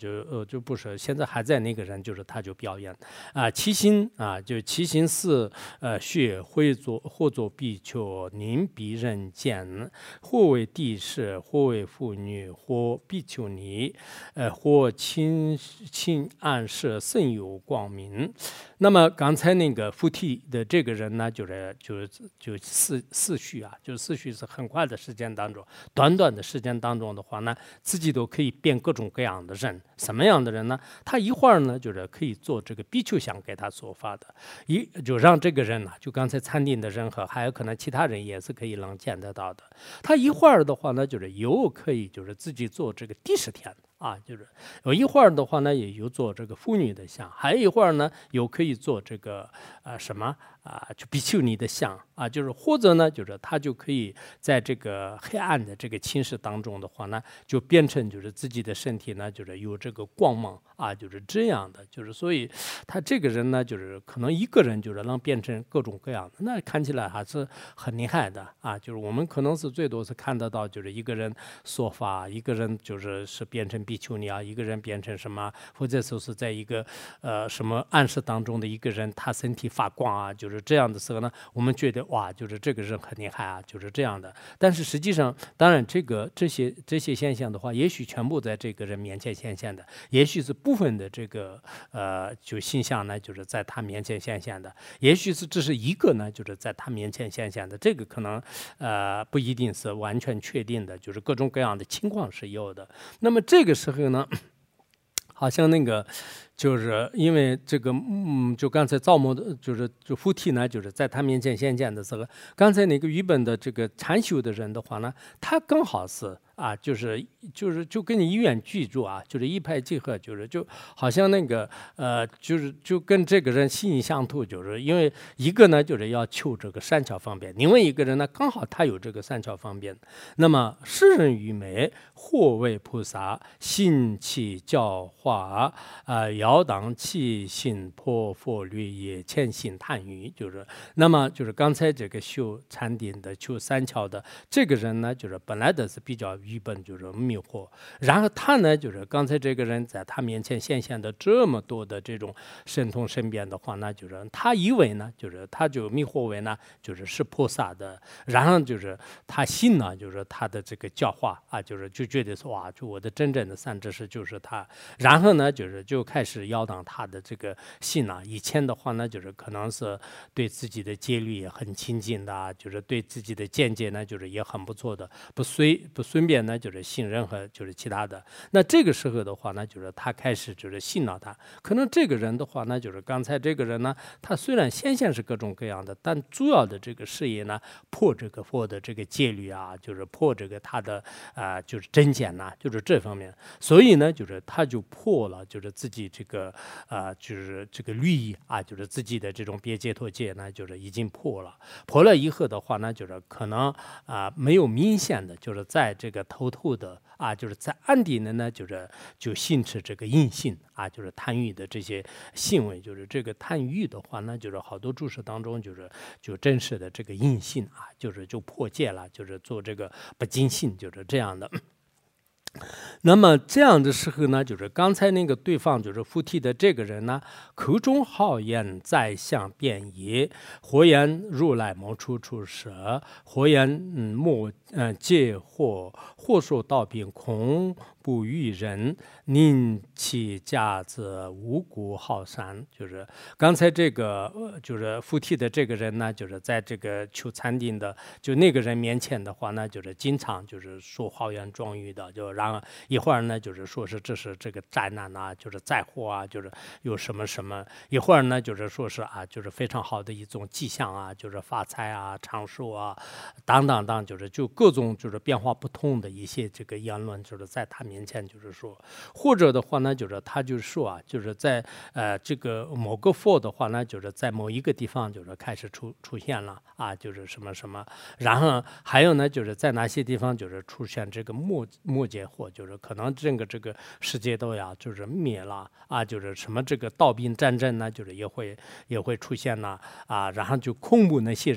就不是现在还在那个人，就是他就表演啊，其心啊，就其心是血或作必求，宁必人见，或为帝室，或为妇女，或必求尼，或亲暗示甚有光明。那么刚才那个附体的这个人呢，就四序啊，就是四序是很快的时间当中，短短的时间当中的话呢，自己都可以变各种各样的人。什么样的人呢？他一会儿呢，就是可以做这个比丘想给他所发的，就让这个人呢，就刚才参定的人和还有可能其他人也是可以能见得到的。他一会儿的话呢，就是又可以就是自己做这个第十天。啊，就是有一会儿的话呢，也有做这个妇女的像，还有一会儿呢，有可以做这个什么就比丘尼的像啊，就是或者呢，就是他就可以在这个黑暗的这个寝室当中的话呢，就变成就是自己的身体呢，就是有这个光芒啊，就是这样的，就是所以他这个人呢，就是可能一个人就是能变成各种各样的，那看起来还是很厉害的啊，就是我们可能是最多是看得到，就是一个人说法，一个人是变成比丘尼啊，一个人变成什么，或者说是在一个什么暗示当中的一个人，他身体发光啊，就是这样的时候呢，我们觉得哇，就是这个人很厉害啊，就是这样的。但是实际上，当然这些现象的话，也许全部在这个人面前显现的，也许是部分的这个就形象呢，就是在他面前显现的，也许是只是一个呢，就是在他面前显现的，这个可能不一定是完全确定的，就是各种各样的情况是有的。那么这个时候呢，好像那个就是因为这个就刚才造模的，就附体呢，就是在他面前显现的时候，刚才那个原本的这个禅修的人的话呢，他刚好是啊，就跟你一元俱住啊，就是一拍即合，就好像那个就跟这个人心意相通，就是因为一个呢就是要求这个善巧方便，另外一个人呢刚好他有这个善巧方便，那么世人愚昧，或为菩萨，信其教化摇荡其心破佛律也，潜心贪欲，就是那么就是刚才这个修禅定的修三巧的这个人呢，就是本来的是比较愚笨，就是迷惑，然后他呢就是刚才这个人在他面前显现的这么多的这种神通神变的话呢，就是他以为呢就是他就迷惑为呢是菩萨的，然后就是他信呢就是他的这个教化啊，就觉得说哇，就我的真正的善知识就是他，然后呢就开始摇荡他的这个信啊，以前的话呢就是可能是对自己的戒律也很亲近的，就是对自己的见解呢就是也很不错的，不顺便呢就是信任和就是其他的。那这个时候的话呢，就是他开始就是信了他。可能这个人的话呢，就是刚才这个人呢，他虽然显现是各种各样的，但主要的这个事业呢，破这个佛的这个戒律啊，就是破这个他的就是真简呐，就是这方面。所以呢，就是他就破了，就是自己这个就是这个律仪啊，就是自己的这种别解脱戒呢，就是已经破了。破了以后的话呢，就是可能没有明显的，就是在这个偷偷的啊，就是在暗地里呢，就信持这个阴性啊，就是贪欲的这些行为，就是这个贪欲的话呢，就是好多注释当中就真实的这个阴性啊，就破戒了，就是做这个不尽信，就是这样的。那么这样的时候呢，就是刚才那个对方就是附体的这个人呢，口中好言，在相辩也，或言如来莫处处舍，或言莫解惑，或说道并空不与人，宁其假则无故好善。就是刚才这个就是附体的这个人呢，就是在这个求禅定的就那个人面前的话呢，就是经常就是说好言壮语的，就然后一会儿呢就是说是这是这个灾难啊，就是灾祸啊，就是有什么什么，一会儿呢就是说是就是非常好的一种迹象啊，就是发财啊、长寿啊，等等等，就各种就是变化不同的一些这个言论，就是在他面前就是说，或者的话呢，就是他就说就是在这个某个佛的话呢，就是在某一个地方就是开始出现了啊，就是什么什么，然后还有呢，就是在哪些地方就是出现这个末劫祸，就是可能整个这个世界都要就是灭了啊，就是什么这个盗兵战争呢，就是也会出现了啊，然后就恐怖那些人呐。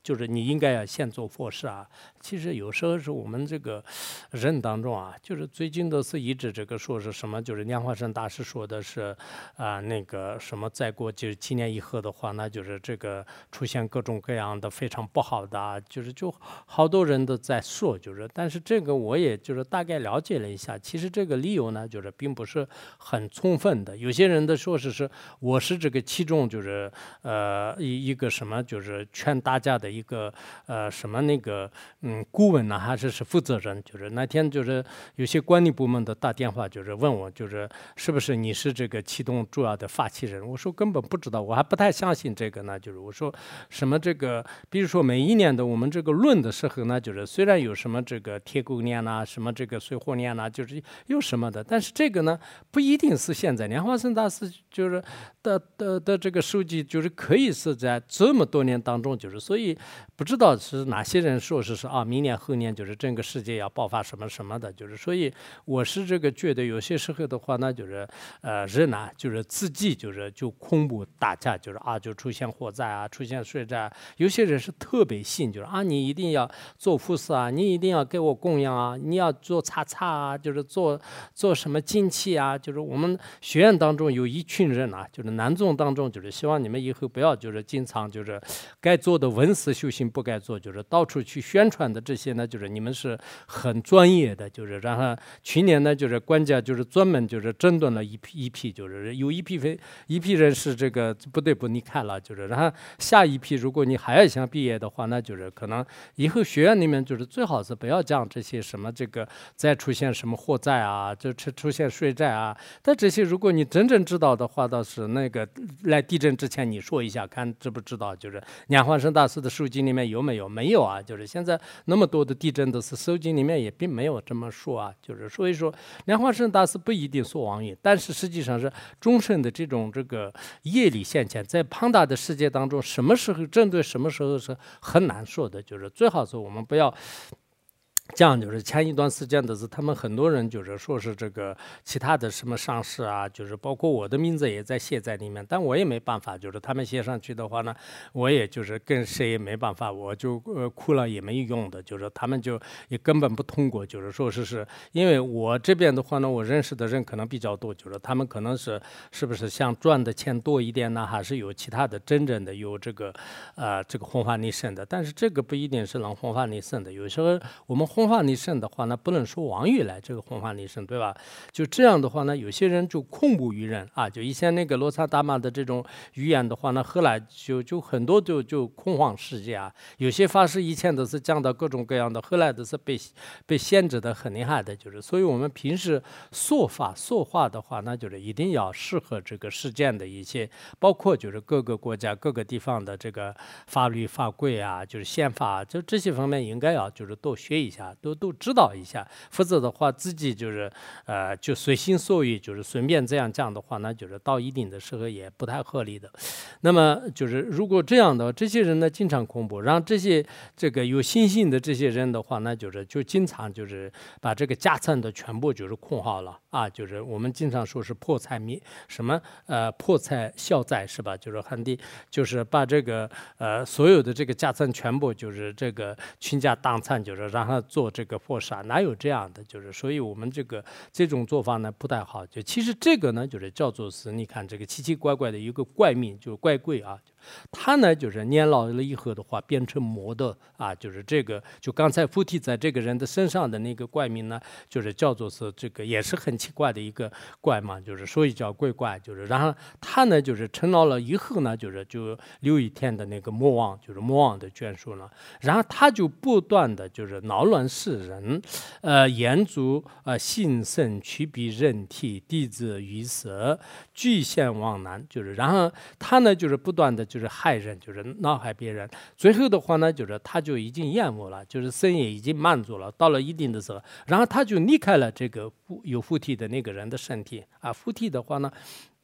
就是你应该要先做佛事啊。其实有时候是我们这个人当中啊，就是最近都是一直这个说是什么，就是莲花生大师说的是那个什么，再过就是7年以后的话，那就是这个出现各种各样的非常不好的啊，就好多人都在说，就是但是这个我也就是大概了解了一下，其实这个理由呢，就是并不是很充分的。有些人的说是我是这个其中就是一个什么，就是劝大家的一个什么那个顾问呢，还是负责人。就是那天就是有些管理部门的打电话，就是问我，就是是不是你是这个启动主要的发起人？我说根本不知道，我还不太相信这个呢。就是我说什么这个，比如说每一年的我们这个论的时候呢，就是虽然有什么这个铁狗年呐，什么这个水火年呐，就是有什么的，但是这个呢不一定是现在莲花生大师就是的这个书记，就是可以是在这么多年当中，就是所以不知道是哪些人说是明年后年就是整个世界要爆发什么什么的，就是所以我是这个觉得有些时候的话呢，就是人啊，就是自己就恐怖大家，就是就出现火灾啊，出现水灾，有些人是特别信，就是你一定要做护士啊，你一定要给我供养啊，你要做擦擦啊，就是做什么金器啊，就是我们学院当中有一群人啊，就是南宗当中，就是希望你们以后不要就是经常就是该做的文思修行不该做，就是到处去宣传的这些呢，就是你们是很专业的，就是然后去年呢，就是官家就是专门就是整顿了一批，就是有一批人是这个不得不离开了，就是然后下一批如果你还要想毕业的话，那就是可能以后学院里面就是最好是不要讲这些什么这个再出现什么火灾啊，就出现水灾啊，但这些如果你真正知道的话，倒是那个来地震之前你说一下，看知不知道，就是莲花生大师的书籍里面有没有？没有啊，就是现在那么多的地震都是书籍里面也并没有这么说啊，就是所以说莲花生大师不一定说王运，但是实际上是众生的这种这个业力现前，在庞大的世界当中，什么时候针对什么时候是很难说的，就是最好是我们不要。这样就是前一段时间的是，他们很多人就是说是这个其他的什么上市啊，就是包括我的名字也在写在里面，但我也没办法，就是他们写上去的话呢，我也就是跟谁也没办法，我就哭了也没用的，就是他们就也根本不通过，就是说是因为我这边的话呢，我认识的人可能比较多，就是他们可能是不是想赚的钱多一点呢，还是有其他的真正的有这个弘法利生的，但是这个不一定是能弘法利生的，有时候我们弘法利生的话呢，不能说王玉来这个弘法利生，对吧？就这样的话呢，有些人就恐怖于人啊，就以前那个罗刹达玛的这种语言的话呢，后来就很多就恐慌世界啊。有些法师以前都是讲到各种各样的，后来都是被限制的很厉害的，就是所以我们平时说话的话，那就是一定要适合这个实践的一些，包括就是各个国家各个地方的这个法律法规啊，就是宪法，就这些方面应该要就是多学一下。都知道一下，否则的话自己就是就随心所欲，就是顺便这样讲的话，那就是到一定的时候也不太合理的。那么就是如果这样的这些人呢，经常恐怖，让这些这个有信心的这些人的话，那就是就经常就是把这个家产的全部就是控好了啊，就是我们经常说是破财破财消灾是吧？就是很低，就是把这个所有的这个家产全部就是这个倾家荡产，就是让他做这个破杀，哪有这样的？就是所以我们这种做法呢不太好。就其实这个呢就是叫做是，你看这个奇奇怪怪的一个怪命，就是怪贵啊。他呢就是年老了以后的话变成魔的啊，就是这个就刚才附体在这个人的身上的那个怪名呢，就是叫做是这个也是很奇怪的一个怪嘛，就是所以叫鬼怪，就是然后他呢就是成老了以后呢，就留一天的那个魔王，就是魔王的眷属了，然后他就不断的就是恼乱世人，言足性圣驱避人体，弟子于色，具现往难，就是然后他呢就是不断的就是害人，就是恼害别人，最后的话呢就是他就已经厌恶了，就是身也已经满足了，到了一定的时候，然后他就离开了这个有附体的那个人的身体啊，附体的话呢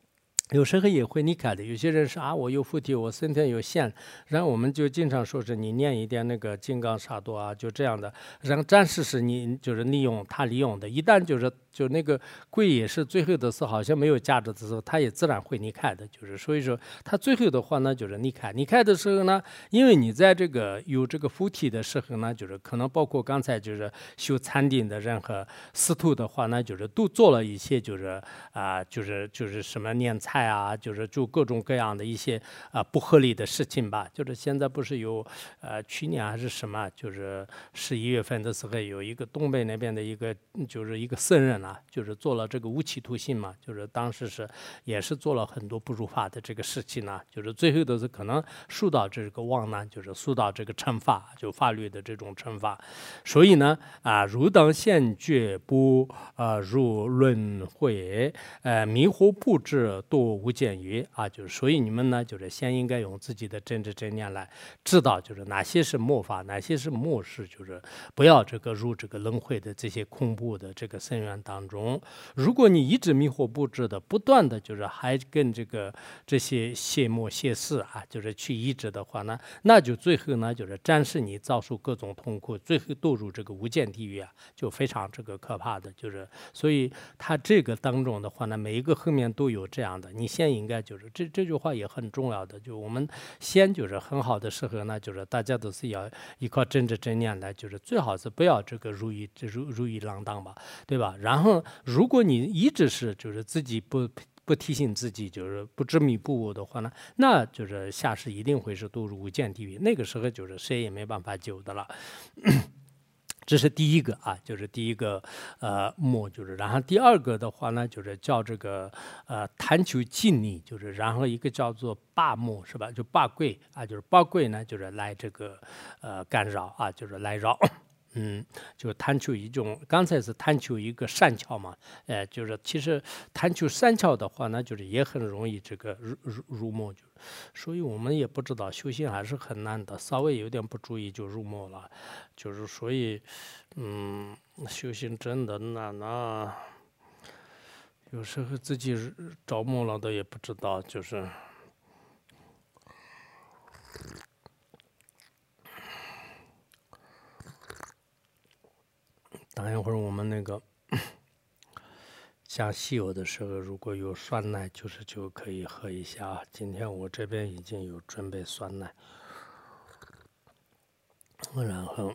有时候也会离开的。有些人是啊，我有附体，我身体有限，然后我们就经常说是你念一点那个金刚萨埵啊，就这样的。然后暂时是你就是利用的，一旦就那个贵也是最后的时候好像没有价值的时候，它也自然会离开的。就是所以说，它最后的话呢，就是离开的时候呢，因为你在这个有这个附体的时候呢，就是可能包括刚才就是修禅定的任何师徒的话呢，就是都做了一些就是就是什么念财啊，就是做各种各样的一些不合理的事情吧。就是现在不是有去年还是什么，就是11月份的时候有一个东北那边的一个就是一个僧人啊，就是做了这个无期徒刑嘛，就是当时也是做了很多不如法的这个事情呢，就是最后都是可能受到这个亡难，就是受到这个惩罚，就法律的这种惩罚。所以呢汝等现觉不入轮回，迷惑不知多无间于啊，就是所以你们呢，就是先应该用自己的真知真念来知道，就是哪些是末法，哪些是末世，就是不要这个入这个轮回的这些恐怖的这个深渊当中。如果你一直迷惑不知的，不断的就是还跟这些邪魔邪事啊，就是去依止的话呢，那就最后呢，就是暂时你遭受各种痛苦，最后堕入这个无间地狱啊，就非常这个可怕的。就是所以他这个当中的话呢，每一个后面都有这样的。你先应该就是这句话也很重要的，就我们先就是很好的时候呢，就是大家都是要依靠真知真念来，就是最好是不要这个如意浪荡吧，对吧？然后如果你一直是就是自己不提醒自己，就是不执迷不悟的话呢，那就是下世一定会是堕入无间地狱，那个时候就是谁也没办法救的了。这是第一个啊，就是第一个末，就是然后第二个的话呢，就是叫这个贪求尽力，就是然后一个叫做罢末是吧？就罢贵啊，就是罢贵呢，就是来这个干扰啊，就是来扰。就贪求一种，刚才是贪求一个善巧嘛，就是其实贪求善巧的话呢，就是也很容易这个入魔，所以我们也不知道修行还是很难的，稍微有点不注意就入魔了，就是所以，修行真的难啊，有时候自己着魔了的也不知道，就是。等一会儿我们那个下西游的时候，如果有酸奶，就可以喝一下啊。今天我这边已经有准备酸奶，然后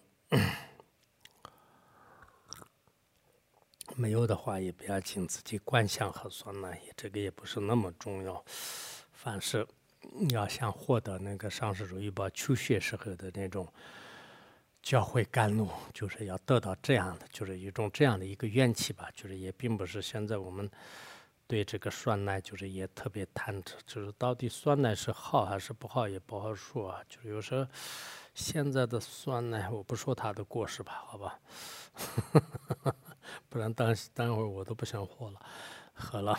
没有的话也不要紧，自己观想喝酸奶，这个也不是那么重要。凡是要想获得那个上师如意宝求学时候的那种教诲甘露，就是要得到这样的，就是一种这样的一个怨气吧。就是也并不是现在我们对这个酸奶就是也特别贪执，就是到底酸奶是好还是不好也不好说啊。就是有时候现在的酸奶，我不说它的过失吧，好吧，不然待会儿我都不想喝了。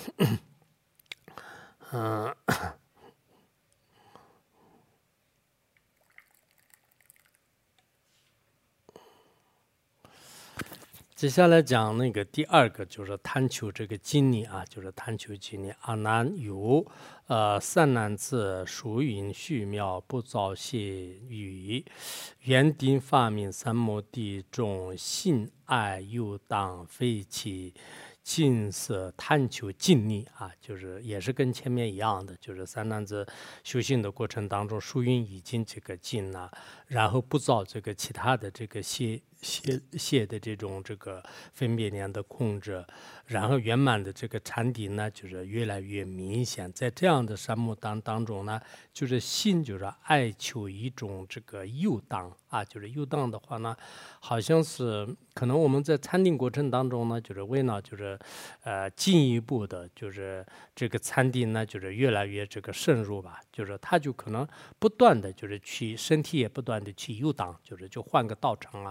接下来讲那个第二个，就是贪求这个经历啊，就是贪求经历。阿难有善男子，属云虚妙，不造谢语，缘定法明三摩地中，性爱诱当，非其尽色贪求尽力啊，就是也是跟前面一样的，就是三男子修行的过程当中，属云已经这个尽了，然后不造这个其他的这个谢的这种这个分别念的控制，然后圆满的这个禅定呢，就是越来越明显。在这样的三摩当中呢，就是心就是爱求一种这个诱当啊，就是诱当的话呢，好像是可能我们在禅定过程当中呢，就是为了就是进一步的，就是这个禅定呢，就是越来越这个深入吧，就是他就可能不断的就是去身体也不断的去游荡，就换个道场啊，就是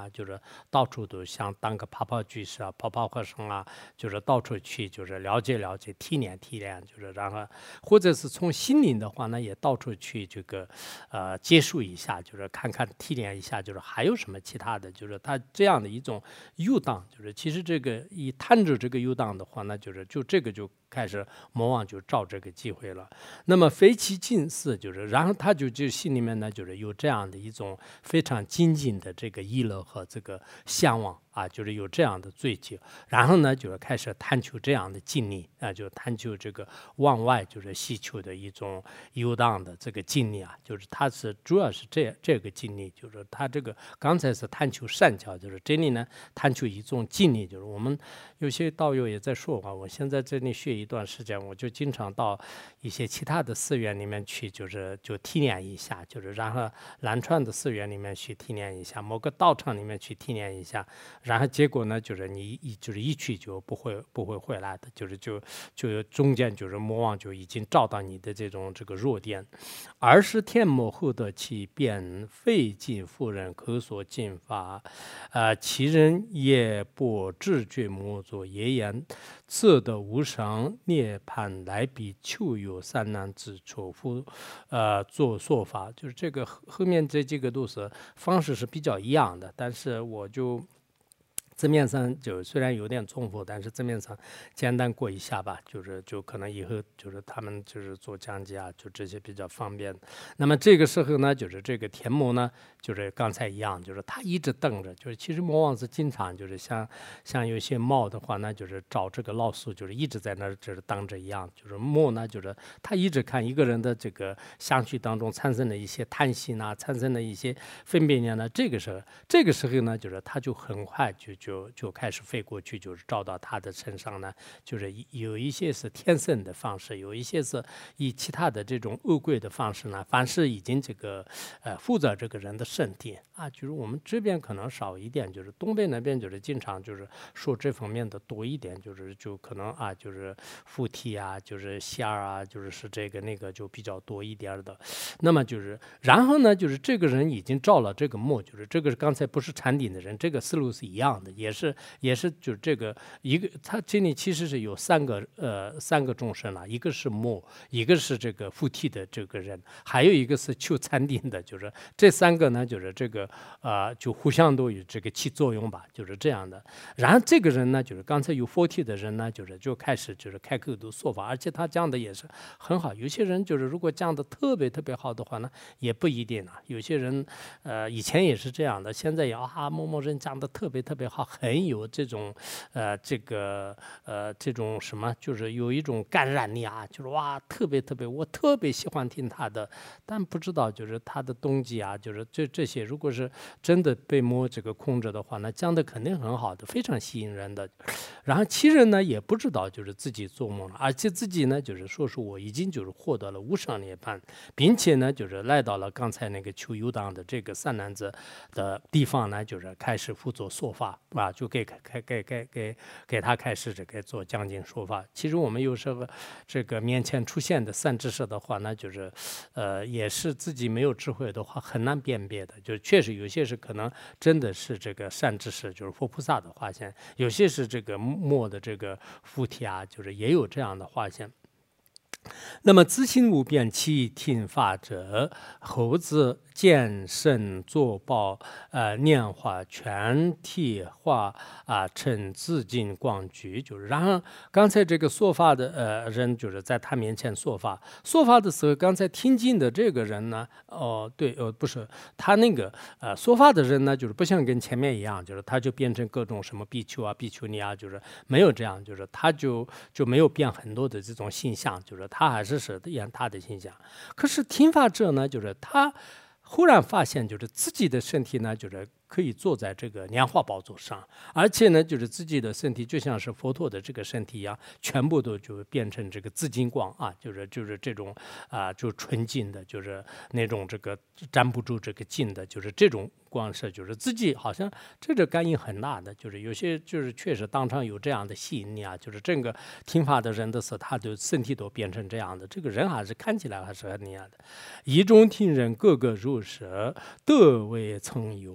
到处都想当个泡泡居士啊、泡泡和尚啊，就是到处去就是了解了解、提炼提炼，就是然后或者是从心灵的话呢，也到处去这个接触一下，就是看看提炼一下，就是还有什么其他的，就是他这样的一种游荡，就是其实这个一探着这个游荡的话呢，就是这个就开始魔王就照这个机会了。那么非其近似，就是然后他就心里面呢，就是有这样的一种非常精进的这个意乐和这个向往啊，就是有这样的追求，然后呢，就是开始探求这样的经历啊，就探求这个往外就是希求的一种游荡的这个经历啊，就是他是主要是这个经历，就是他这个刚才是探求善巧，就是这里呢探求一种经历，就是我们有些道友也在说啊，我现在这里学一段时间，我就经常到一些其他的寺院里面去，就体验一下，就是然后南传的寺院里面去体验一下，某个道场里面去体验一下，然后结果呢，就是你一去就不会回来的，就中间就是魔王就已经照到你的这个弱点。而是天魔后得其变，废尽妇人口所进法，其人也不知觉魔作也言，色的无上涅槃来比求有三难之处，夫做说法，就是这个后面这几个都是方式是比较一样的，但是我就字面上就虽然有点重复，但是字面上简单过一下吧，就可能以后就是他们就是做讲解啊，就这些比较方便。那么这个时候呢，就是这个天魔呢，就是刚才一样，就是他一直瞪着，就是其实魔王是经常就是像有些猫的话呢，就是找这个老鼠，就是一直在那儿就是瞪着一样，就是魔呢，就是他一直看一个人的这个相续当中产生的一些贪心啊，产生的一些分别念呢，这个时候呢，就是他就很快就开始飞过去，就是照到他的身上呢，就是有一些是天生的方式，有一些是以其他的这种恶贵的方式呢，凡是已经这个附着这个人的身体啊，就是我们这边可能少一点，就是东北那边就是经常就是说这方面的多一点，就可能啊就是附体啊，就是仙儿啊，就是这个那个就比较多一点的。那么就是然后呢，就是这个人已经照了这个墨，就是这个刚才不是禅定的人，这个思路是一样的。也是就是这个一个，他这里其实是有三个众生了，一个是魔，一个是这个附体的这个人，还有一个是求禅定的，就是这三个呢，就是这个就互相都有这个起作用吧，就是这样的。然后这个人呢，就是刚才有附体的人呢，就开始就是开口都说法，而且他讲的也是很好。有些人就是如果讲的特别特别好的话呢，也不一定啊。有些人以前也是这样的，现在也某某人讲的特别特别好。很有这种这种什么，就是有一种感染力啊，就是哇，特别特别，我特别喜欢听他的，但不知道就是他的动机啊，就是这些，如果是真的被魔这个控制的话，那讲的肯定很好的，非常吸引人的。然后其人呢也不知道就是自己做梦了，而且自己呢就是说是我已经就是获得了无上涅槃，并且呢就是来到了刚才那个求游荡的这个三男子的地方呢，就是开始辅佐说法。啊，就给他开始这个做讲经说法。其实我们有时候这个面前出现的三知识的话，那就是也是自己没有智慧的话很难辨别的。就确实有些是可能真的是这个善知识，就是佛菩萨的化现；有些是这个末的这个附体啊，就是也有这样的化现。那么自心无变，其听法者，猴子见身作报，念化全体化成自尽光局，就是然后刚才这个说法的人，就是在他面前说法的时候，刚才听经的这个人呢，不是他那个说法的人呢，就是不像跟前面一样，就是他就变成各种什么比丘啊、比丘尼啊，就是没有这样，就是他就没有变很多的这种形象，就是他还是演他的形象。可是听法者呢，就是他忽然发现，就是自己的身体呢，就是可以坐在这个莲花宝座上，而且呢，就是自己的身体就像是佛陀的这个身体一样，全部都就变成这个自净光啊，就是这种就纯净的，就是那种这个粘不住这个净的，就是这种光是就是自己好像这个感应很大的，就是有些就是确实当场有这样的吸引力啊，就是这个听法的人的时候，他的身体都变成这样的，这个人还是看起来还是很厉害的。一众听人个个入舍，得为曾有，就是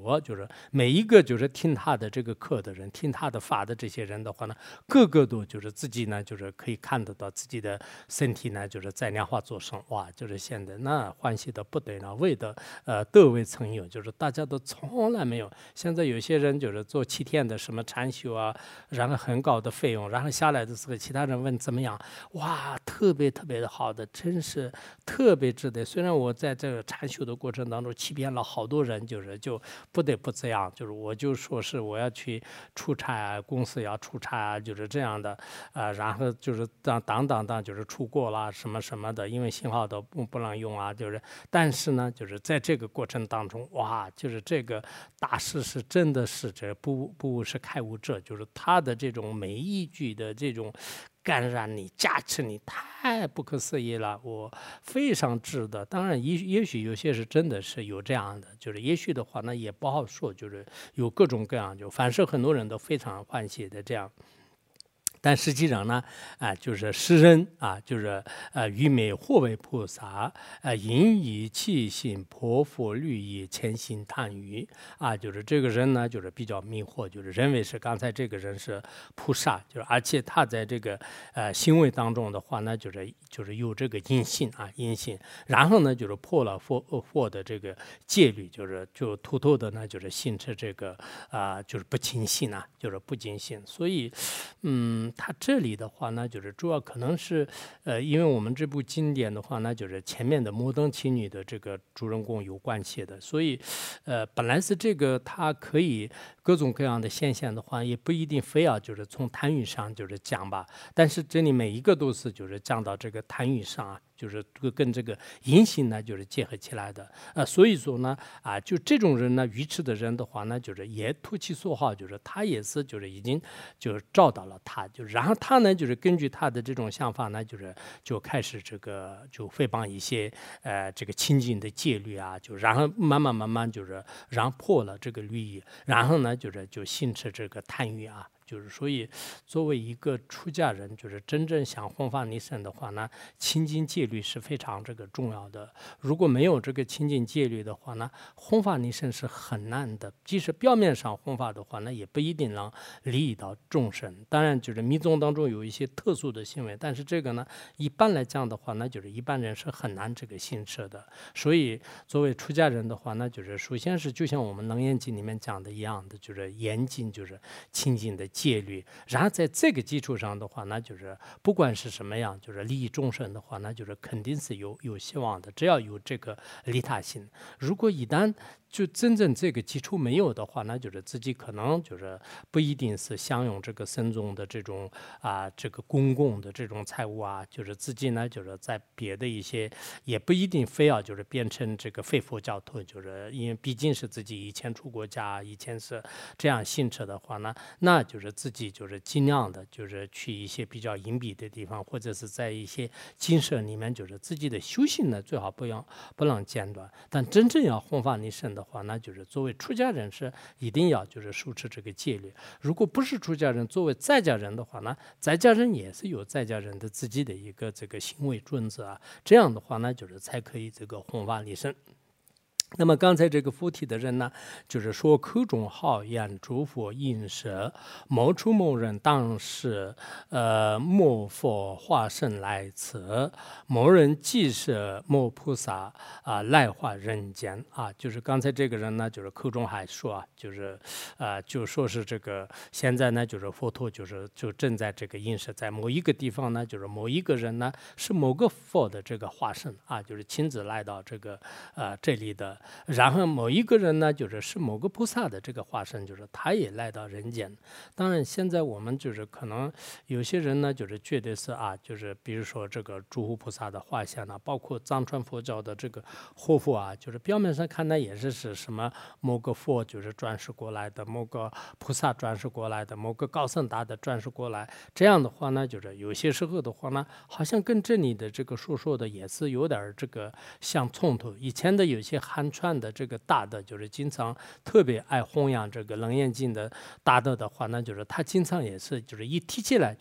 就是每一个就是听他的这个课的人，听他的法的这些人的话呢，个个都就是自己呢，就是可以看得到自己的身体呢，就是在量化做生，哇，就是现在那欢喜的不得了，为的德未曾有，就是大家都从来没有。现在有些人就是做7天的什么禅修啊，然后很高的费用，然后下来的时候，其他人问怎么样，哇，特别特别的好的，真是特别值得。虽然我在这个禅修的过程当中欺骗了好多人，就不得不这样，就是我就说是我要去出差啊，公司要出差啊，就是这样的然后就是当就是出国啦什么什么的，因为信号都不能用啊，就是但是呢，就是在这个过程当中，哇，就是这个大师是真的是这不是开悟者，就是他的这种每一句的这种感染你、加持你，太不可思议了，我非常值得。当然也许有些是真的是有这样的，就是也许的话呢也不好说，就是有各种各样，就凡是很多人都非常欢喜的这样。但实际上呢，就是诗人啊，就是愚昧或为菩萨，因以气性破佛律仪，潜心贪欲啊，就是这个人呢，就是比较迷惑，就是认为是刚才这个人是菩萨，就是而且他在这个行为当中的话呢，就是有这个阴性啊，阴性，然后呢，就是破了佛的这个戒律，就偷偷的呢，就是信持这个就是不尽信啊，就是不尽信，所以他这里的话呢，就是主要可能是，因为我们这部经典的话呢，就是前面的摩登妻女的这个主人公有关系的，所以，本来是这个它可以各种各样的现象的话，也不一定非要就是从贪欲上就是讲吧，但是这里每一个都是就是讲到这个贪欲上啊。就是跟这个阴性呢，就是结合起来的，所以说呢，就这种人呢，愚痴的人的话呢，就是也投其所好，就是他也是就是已经就找到了他，就然后他呢，就是根据他的这种想法呢，就开始这个就诽谤一些这个清净的戒律啊，就然后慢慢就是然后破了这个律仪，然后呢就信持这个贪欲啊。就是所以，作为一个出家人，就是真正想弘法利生的话呢，清净戒律是非常这个重要的。如果没有这个清净戒律的话呢，弘法利生是很难的。即使表面上弘法的话呢，也不一定能利益到众生。当然，就是密宗当中有一些特殊的行为，但是这个呢，一般来讲的话呢，就是一般人是很难这个行持的。所以，作为出家人的话呢，就是首先是就像我们《楞严经》里面讲的一样的，就是严禁就是清净的戒律，然后在这个基础上的话呢，就是不管是什么样，就是利益众生的话呢，就是肯定是有希望的。只要有这个利他心，如果一旦就真正这个基础没有的话，那就是自己可能就是不一定是享用这个僧众的这种这个公共的这种财物啊，就是自己呢就是在别的一些也不一定非要就是变成这个非佛教徒，就是因为毕竟是自己以前出国家，以前是这样信持的话呢，那就是自己就是尽量的就是去一些比较隐蔽的地方，或者是在一些精舍里面，就是自己的修行呢最好不能间断。但真正要弘法利生的话，那就是作为出家人是一定要就是守持这个戒律。如果不是出家人，作为在家人的话呢，在家人也是有在家人的自己的一个这个行为准则啊，这样的话呢，就是才可以这个弘法利生。那么刚才这个附题的人呢，就是说口中好言，诸佛应舍，某处某人当是某佛化身来此，某人即是某菩萨来化人间啊。就是刚才这个人呢，就是口中还说啊，就是就说是这个现在呢，就是佛陀就正在这个应舍在某一个地方呢，就是某一个人呢是某个佛的这个化身啊，就是亲自来到这个这里的。然后某一个人呢，是某个菩萨的这个化身，就是他也来到人间。当然，现在我们就是可能有些人呢，就是觉得是就是比如说这个诸佛菩萨的画像呢，包括藏传佛教的这个活佛啊，就是表面上看呢也是什么某个佛就是转世过来的，某个菩萨转世过来的，某个高僧大德转世过来。这样的话呢，就是有些时候的话呢，好像跟这里的这个说的也是有点这个相冲突。以前的有些汉传的这个大德，就是经常特别爱弘扬这个楞严经的大德的话呢，就是他经常也是就是一提起来就是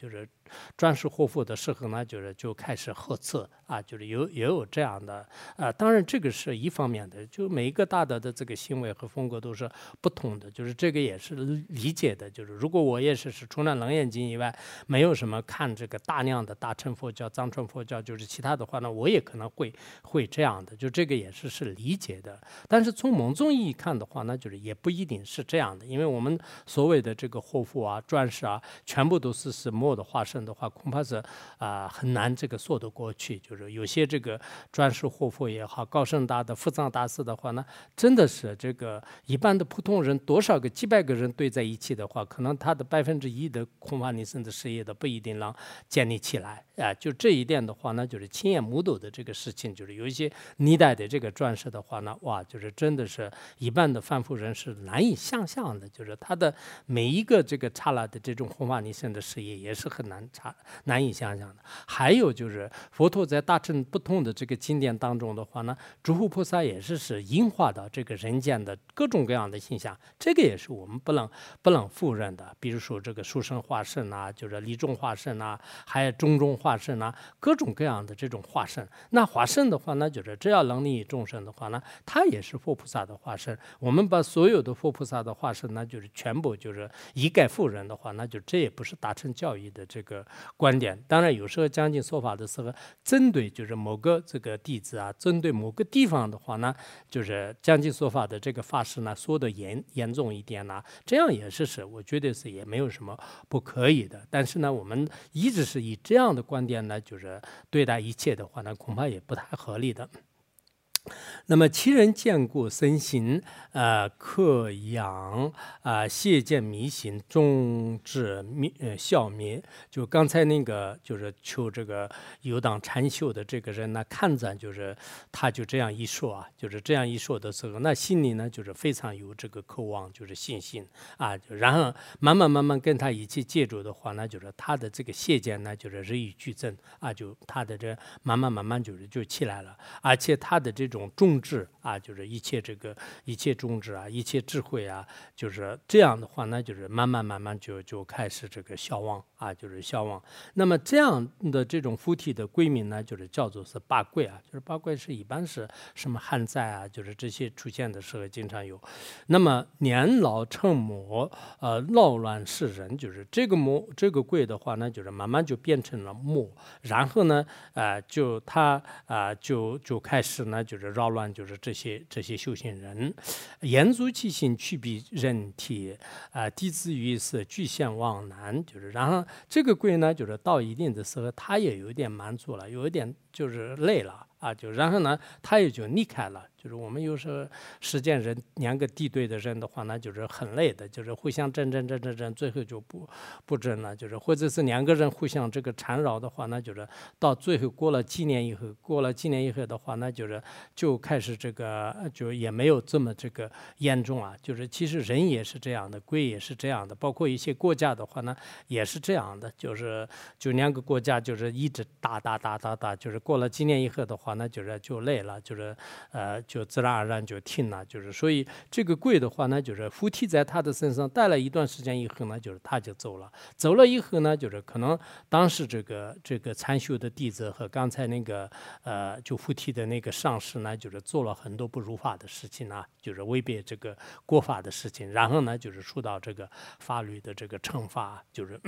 专事祸福的时候呢，就是就开始合册啊，就是也有这样的当然这个是一方面的，就每一个大德的这个行为和风格都是不同的，就是这个也是理解的。就是如果我也是除了楞严经以外，没有什么看这个大量的大乘佛教、藏传佛教，就是其他的话呢，我也可能会这样的，就这个也是理解的。但是从某种意义看的话呢，就是也不一定是这样的，因为我们所谓的这个祸福啊、转世啊，全部都是末的化身的话，恐怕是很难这个说得过去。就是有些这个转世祸福也好，高僧大的佛藏大师的话呢，真的是这个一般的普通人多少个几百个人对在一起的话，可能他的1%的恐怕你甚至事业的不一定能建立起来就这一点的话呢，就是亲眼目睹的这个事情，就是有一些历代的这个转世的话呢，哇，就是真的是一般的凡夫人是难以想象的，就是他的每一个这个刹那的这种弘法利生的事业也是很难以想象的。还有就是佛陀在大乘不同的这个经典当中的话呢，诸佛菩萨也是应化到这个人间的各种各样的现象，这个也是我们不能否认的。比如说这个殊胜化身啊，就是离众化身啊，还有种种化身啊，各种各样的这种化身。那化身的话呢，就是只要能利益众生的话呢，它也是佛菩萨的化身。我们把所有的佛菩萨的化身呢，就是全部就是一概否认的话，那就这也不是大乘教义的这个观点。当然有时候讲经说法的时候，针对就是某个这个弟子啊，针对某个地方的话呢，就是讲经说法的这个法师呢，说的严重一点呢，这样也是我觉得是也没有什么不可以的。但是呢，我们一直是以这样的观点呢，就是对待一切的话呢，恐怕也不太合理的。那么其人见故生信，克养谢见迷信，终至消灭。就刚才那个就是求这个有党禅修的这个人呢，看着就是他就这样一说啊，就是这样一说的时候，那心里呢就是非常有这个渴望，就是信心然后慢慢跟他一起接触的话呢，就是他的这个谢见呢就是日益剧增就他的这慢慢就起来了，而且他的这种种智就是一切种智一切智慧就是这样的话呢，就是慢慢就开始这个消亡就是消亡。那么这样的这种附体的归名呢，就是叫做是八贵就是八贵是一般是什么旱灾就是这些出现的时候经常有。那么年老成魔，闹乱世人，就是这个贵的话呢，就是慢慢就变成了魔，然后呢，就他就开始呢，就是扰乱，就是这些修行人，言足其心，去彼人体，弟子于是具现往难，就是然后这个贵呢，就是到一定的时候，他也有点满足了，有一点就是累了就然后呢，他也就离开了。就是我们有时候实践人两个敌对的人的话呢，就是很累的，就是互相争，最后就不争了，就是或者是两个人互相这个缠绕的话呢，就是到最后过了几年以后的话呢，就开始这个就也没有这么这个严重就是其实人也是这样的，鬼也是这样的，包括一些国家的话呢也是这样的，就两个国家就是一直打，就是过了几年以后的话呢，就累了，就自然而然就停了，就是所以这个鬼的话呢，就是附体在他的身上待了一段时间以后呢，就是他就走了以后呢，就是可能当时这个禅修的弟子和刚才那个就附体的那个上师呢，就是做了很多不如法的事情就是违背这个国法的事情，然后呢，就是受到这个法律的这个惩罚，就是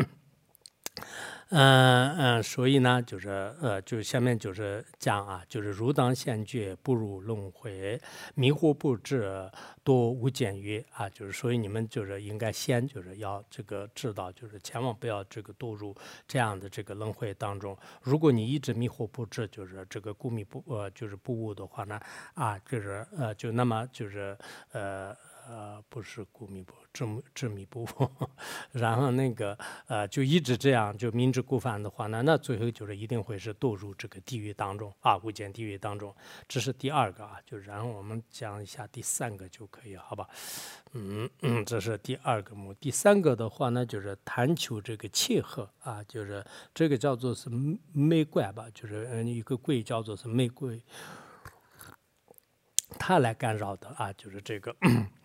所以呢，就下面就是讲就是入党先觉，不入轮回，迷惑不知，多无间狱就是所以你们就是应该先就是要这个知道，就是千万不要这个堕入这样的这个轮回当中。如果你一直迷惑不知，就是这个故迷就是不悟的话呢就是就那么就是不是故迷不执迷不悟，然后那个就一直这样就明知故犯的话呢，那最后就是一定会是堕入这个地狱当中无间地狱当中。这是第二个就然后我们讲一下第三个就可以好吧？这是第二个目。第三个的话呢，就是探求这个切合就是这个叫做是玫瑰吧，就是一个贵叫做是玫瑰，它来干扰的就是这个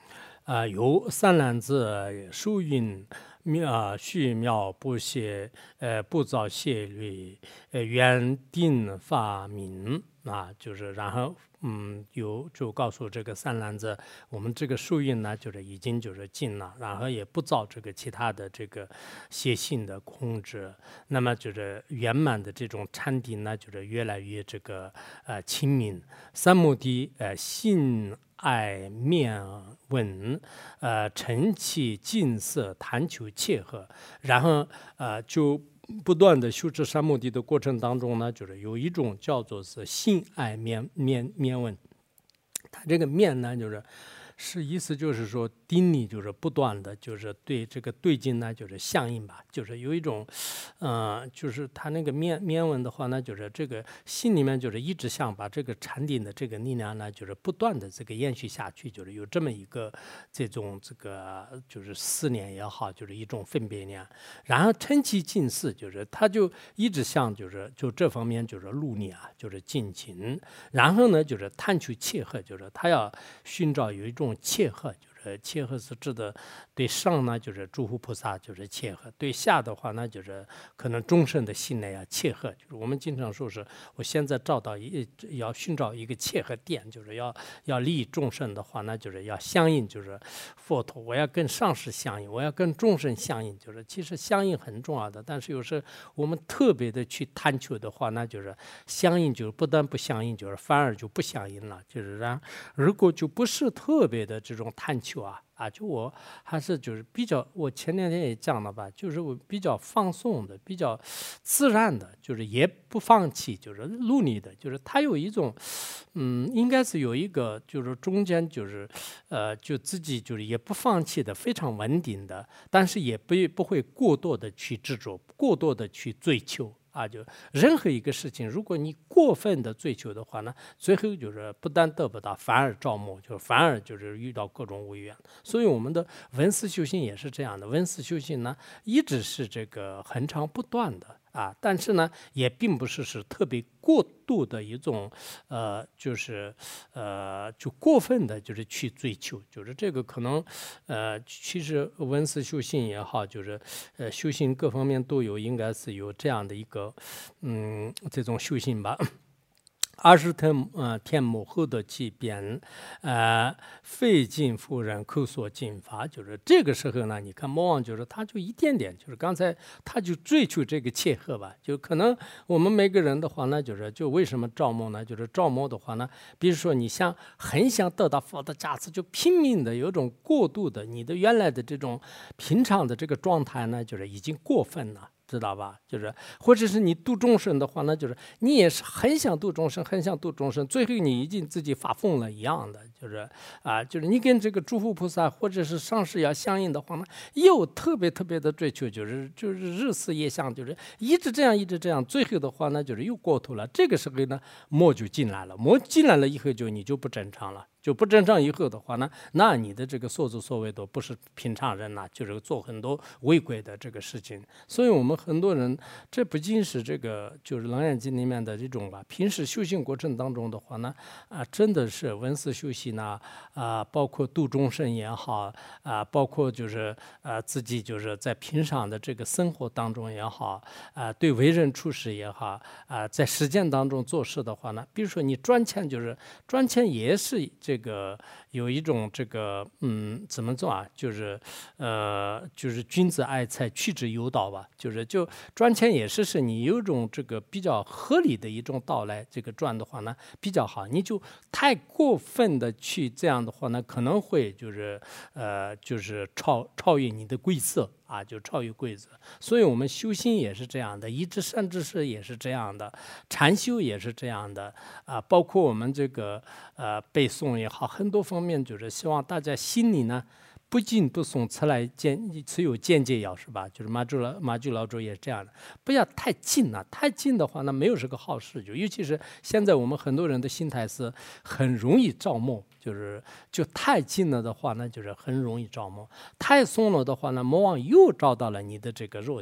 由三男子受孕续妙不歇不造谢律原定发明就是然后就告诉这个三男子，我们这个受孕呢，就是已经就是尽了，然后也不造这个其他的这个邪性的控制，那么就是圆满的这种禅定呢，就是越来越这个亲民。三摩地性爱面闻晨气近色谈求切合，然后就不断的修持三摩地的过程当中呢，就是有一种叫做是性爱面闻，它这个面呢是意思就是说定力就是不断的就是对这个对境呢就是相应吧，就是有一种就是他那个面文的话呢，就是这个心里面就是一直想把这个禅定的这个力量呢就是不断的这个延续下去，就是有这么一个这种这个就是思念也好，就是一种分别念，然后晨气近似，就是他就一直想就这方面就是努力就是进行，然后呢就是探求切合，就是他要寻找有一种切合，就是切合是指的对上呢就是诸佛菩萨就是切合，对下的话呢就是可能众生的心呢要切合，就是我们经常说是我现在找到要寻找一个切合点，就是要利益众生的话呢就是要相应，就是佛陀我要跟上师相应，我要跟众生相应，就是其实相应很重要的，但是有时我们特别的去探求的话呢就是相应就是不但不相应，就是反而就不相应了，就是如果就不是特别的这种探求就我还是就是比较，我前两天也讲了吧，就是我比较放松的，比较自然的，就是也不放弃，就是努力的，就是他有一种，应该是有一个，就是中间就是就自己就是也不放弃的，非常稳定的，但是也不会过多的去执着，过多的去追求。就任何一个事情，如果你过分的追求的话呢，最后就是不但得不到，反而着魔，就反而就是遇到各种无缘。所以我们的闻思修行也是这样的，闻思修行呢，一直是这个恒常不断的但是呢，也并不是特别过度的一种就过分的，就是去追求，就是这个可能其实闻思修行也好，就是修行各方面都有，应该是有这样的一个这种修行吧。20天母后的即变费尽夫人口所进法，就是这个时候呢，你看魔王就是他就一点点，就是刚才他就追求这个切合吧，就可能我们每个人的话呢，就为什么造梦呢？就是造梦的话呢，比如说你很想得到佛的加持，就拼命的有种过度的，你的原来的这种平常的这个状态呢，就是已经过分了。知道吧？就是或者是你度众生的话呢，就是你也是很想度众生，很想度众生，最后你已经自己发疯了一样的，就是你跟这个诸佛菩萨或者是上师要相应的话呢，又特别特别的追求，就是日思夜想，就是一直这样，最后的话呢，就是又过头了。这个时候呢，魔就进来了，魔进来了以后你就不正常了。就不正常以后的话呢，那你的这个所作所为都不是平常人了，就是做很多违规的这个事情。所以我们很多人，这不仅是这个就是《楞严经》里面的这种吧，平时修行过程当中的话呢，真的是闻思修行包括度众生也好包括就是自己就是在平常的这个生活当中也好对为人处事也好在实践当中做事的话呢，比如说你赚钱，就是赚钱也是这个有一种这个怎么做就是君子爱财，取之有道吧，就赚钱也是你有一种这个比较合理的一种道来这个赚的话呢比较好，你就太过分的去这样的话呢，可能会就是超越你的规则就超越规则。所以我们修心也是这样的，一知善知识也是这样的，禅修也是这样的包括我们这个背诵也好，很多方面就是希望大家心里呢不进不松，此有见解要，是吧？就是马具老祖也是这样的，不要太近了，太近的话那没有是个好事，尤其是现在我们很多人的心态是很容易造梦，就太近了的话呢，就是很容易造梦；太松了的话呢，魔王又找到了你的这个弱点，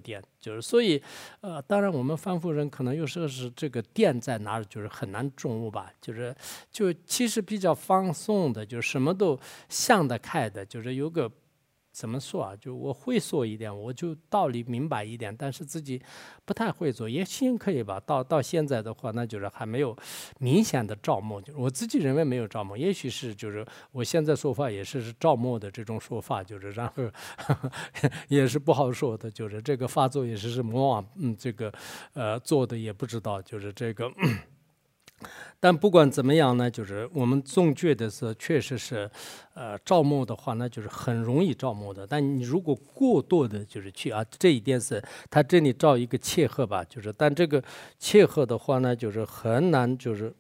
就是所以，当然我们凡夫人可能有时候是这个点在哪儿，就是很难掌握吧。就其实比较放松的，就是什么都想得开的，就是有个怎么说啊？就我会说一点，我就道理明白一点，但是自己不太会做，也行可以吧。到现在的话，那就是还没有明显的照墨，就是我自己认为没有照墨，也许是就是我现在说法也是照墨的这种说法，就是然后也是不好说的，就是这个发作也是魔王这个做的也不知道，就是这个。但不管怎么样呢，就是我们总觉得是确实是，照墨的话，那就是很容易照墨的。但你如果过多的，就是去啊，这一点是他这里照一个切合吧，就是但这个切合的话呢，就是很难，就是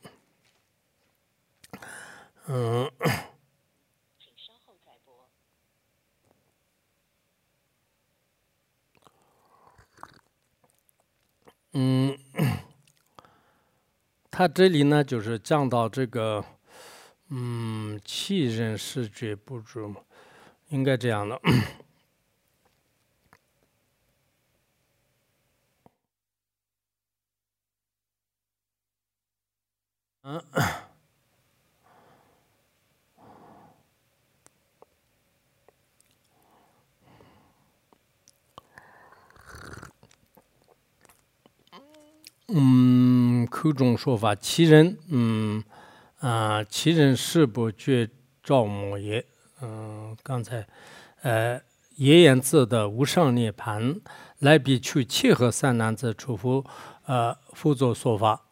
他这里呢就是讲到这个，气人视觉不足，应该这样的。口中说法，其人，其人是不觉照摩也，刚才，也言字的无上涅盘，来比去切合三男子出夫，辅佐说法。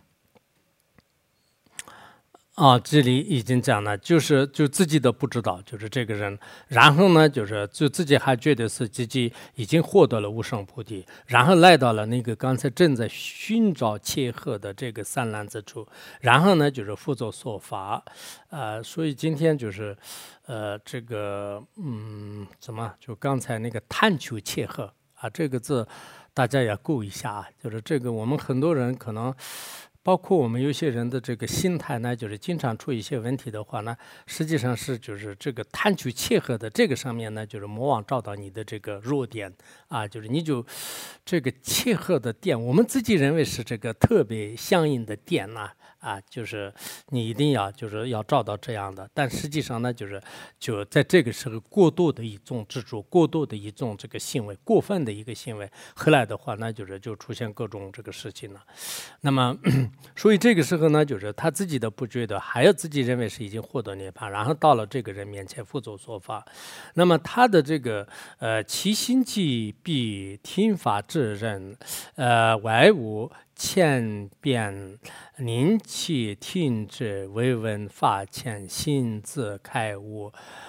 这里已经讲了，就自己都不知道，就是这个人，然后呢，就自己还觉得是自己已经获得了无上菩提，然后来到了那个刚才正在寻找切合的这个三男子处，然后呢，就是辅佐说法，所以今天就是，这个，怎么就刚才那个探求切合啊，这个字大家也顾一下啊，就是这个我们很多人可能。包括我们有些人的这个心态呢，就是经常出一些问题的话呢，实际上是就是这个探求切合的这个上面呢，就是魔王找到你的这个弱点啊，就是你就这个切合的点，我们自己认为是这个特别相应的点呐。就是你一定要就是要找到这样的，但实际上呢，就在这个时候过度的一种执着，过度的一种这个行为，过分的一个行为，后来的话，那就出现各种这个事情了。那么，所以这个时候呢，就是他自己的不觉得，还要自己认为是已经获得涅槃，然后到了这个人面前辅佐说法。那么他的这个其心即必听法之人，外无千变灵气听之，唯闻法前心自开悟，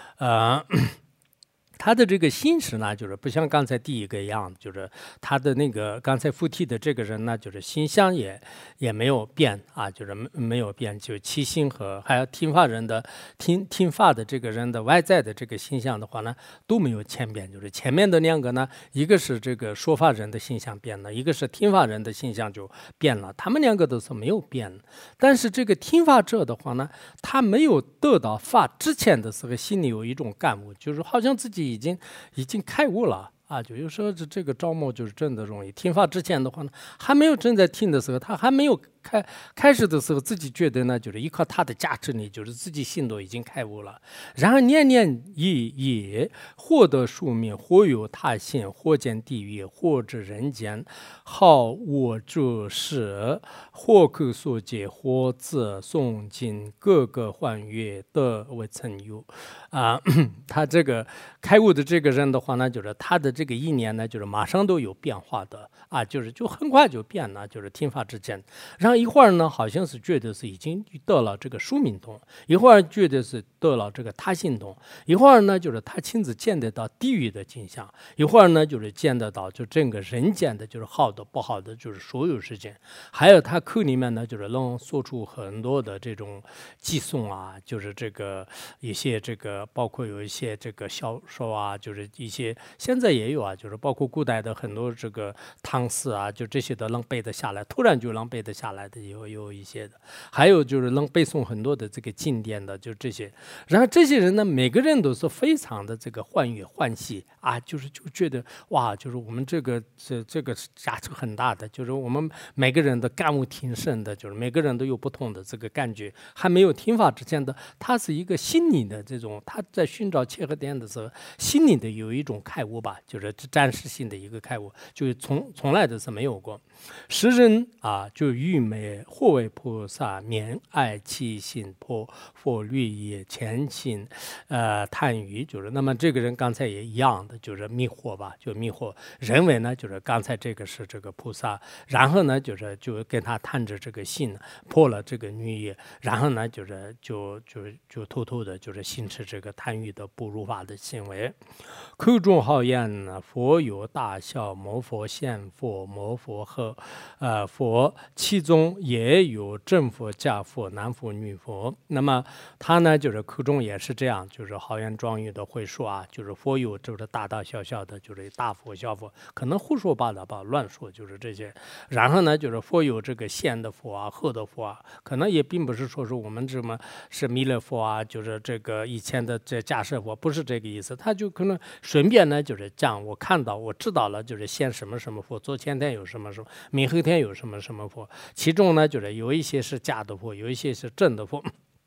他的这个心识呢，就是不像刚才第一个一样，就是他的那个刚才附体的这个人呢，就是心相也没有变啊，就是没有变，就其心和还有听法人的听法的这个人的外在的这个形象的话呢，都没有迁变，就是前面的两个呢，一个是这个说法人的形象变了，一个是听法人的形象就变了，他们两个都是没有变，但是这个听法者的话呢，他没有得到法之前的时候，心里有一种感悟，就是好像自己已经开悟了啊！就有时候这个招募就是真的容易。听法之前的话呢，还没有正在听的时候，他还没有开始的时候，自己觉得呢，就是依靠他的加持力，就是自己心都已经开悟了。然而念念也或得宿命，或有他心，或见地狱，或至人间，好我这事，或口所解，或自诵经，各个幻乐，得为成有。他这个开悟的这个人的话呢，就是他的这个意念呢，就是马上都有变化的啊，就很快就变了，就是听法之前，然后一会儿呢，好像是觉得是已经得了这个宿命通，一会儿觉得是得了这个他心通，一会儿呢，就是他亲自见得到地狱的景象，一会儿呢，就是见得到就整个人间的，就是好的不好的，就是所有事情，还有他口里面呢，就是能说出很多的这种寄颂啊，就是这个一些这个。包括有一些这个小说啊，就是一些现在也有啊，就是包括古代的很多这个唐诗啊，就这些都能背得下来，突然就能背得下来。 来的，有一些的，还有就是能背诵很多的这个经典的，就这些。然后这些人呢，每个人都是非常的这个欢悦欢喜啊，就觉得哇，就是我们这个价值很大的，就是我们每个人的感悟挺深的，就是每个人都有不同的这个感觉。还没有听法之前的，他是一个心灵的这种，他在寻找切合点的时候，心灵的有一种开悟吧，就是暂时性的一个开悟，就是从来都是没有过。诗人啊，就欲美或为菩萨，免爱其心破，佛律也前行，叹语就是，那么这个人刚才也一样的，就是迷惑吧，就迷惑，认为呢，就是刚才这个是这个菩萨，然后呢，就跟他探着这个心，破了这个女业，然后呢，就偷偷的，就是行持这个贪欲的不如法的行为。口中好言呢，佛有大小，摩佛现佛，摩佛和，佛其中也有正佛、假佛、男佛、女佛。那么他呢，就是口中也是这样，就是豪言壮语的会说啊，就是佛有就是大大小小的，就是大佛、小佛，可能胡说八道吧，乱说，就是这些。然后呢，就是佛有这个现的佛啊、后的佛啊，可能也并不是说是我们这么是弥勒佛啊，就是这个以前的这迦叶佛，不是这个意思，他就可能顺便呢，就是讲我看到我知道了，就是现什么什么佛，昨前天有什么什么，明后天有什么什么佛，其中呢，就是有一些是假的佛，有一些是真的佛。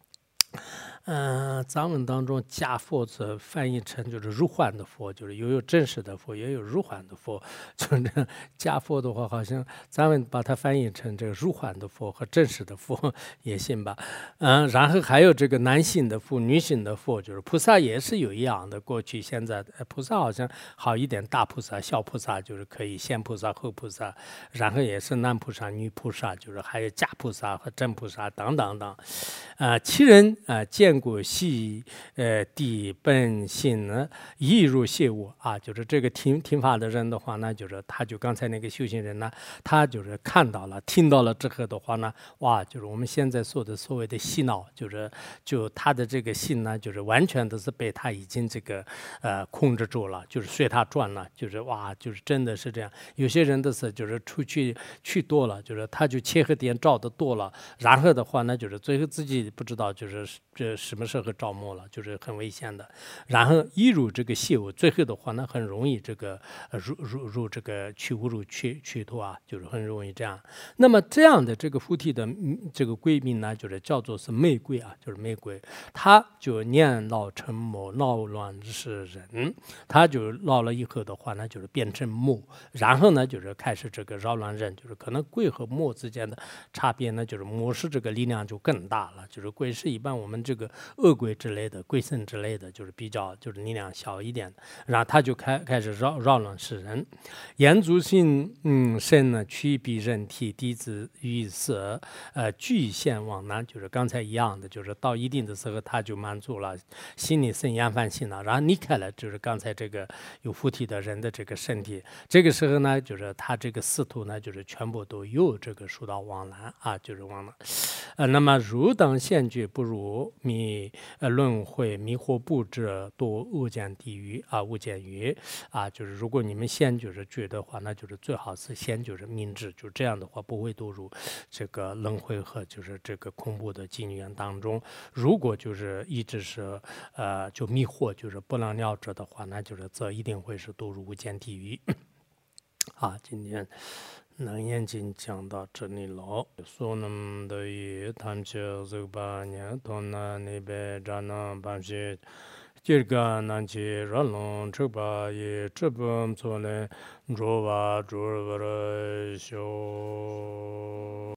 藏文当中假佛字翻译成就是如幻的佛，就是有真实的佛，也有如幻的佛。就是假佛的话，好像咱们把它翻译成这个如幻的佛和真实的佛也行吧。然后还有这个男性的佛、女性的佛，就是菩萨也是有一样的。过去现在菩萨好像好一点，大菩萨、小菩萨就是可以先菩萨、后菩萨，然后也是男菩萨、女菩萨，就是还有假菩萨和真菩萨等等等。其人见过细地本性呢，亦如谢物啊，就是这个听法的人的话呢，就是他就刚才那个修行人呢，他就是看到了、听到了之后的话呢，哇，就是我们现在说的所谓的洗脑，就他的这个心呢，就是完全都是被他已经这个控制住了，就是随他转了，就是哇，就是真的是这样。有些人的是就是出去多了，就是他就切合点照的多了，然后的话呢，就是最后自己不知道就是这什么时候着魔了，就是很危险的。然后一入这个邪物，最后的话呢，很容易这个入这个去侮辱去脱啊，就是很容易这样。那么这样的这个附体的这个鬼名呢，就是叫做是玫瑰啊，就是玫瑰，他就年老成魔，闹乱是人，他就老了以后的话呢，就是变成魔，然后呢，就是开始这个扰乱人，就是可能鬼和魔之间的差别呢，就是魔是这个力量就更大了，就是鬼是一般我们这个恶鬼之类的、鬼神之类的，就是比较就是力量小一点的，然后他就开始扰乱世人。眼足性身呢，趋避人体，弟子于色，具现往南，就是刚才一样的，就是到一定的时候他就满足了，心里生厌烦心了，然后离开了，就是刚才这个有附体的人的这个身体。这个时候呢，就是他这个四土呢，就是全部都有这个疏导往南啊，就是往南。那么汝等现觉不如轮回迷惑不知多恶见地狱啊，恶见狱啊，就是如果你们先就是觉得话，那就是最好是先就是明智，就这样的话不会堕入这个轮回和就是这个恐怖的境缘当中。如果就是一直是就迷惑，就是不能了知的话，那就是则一定会是堕入无间地狱。啊，今天楞严经讲到这里了。所能得以探求这个八年，同那那边扎那半些，这个南去热龙这把也这本做呢，着吧着吧了修。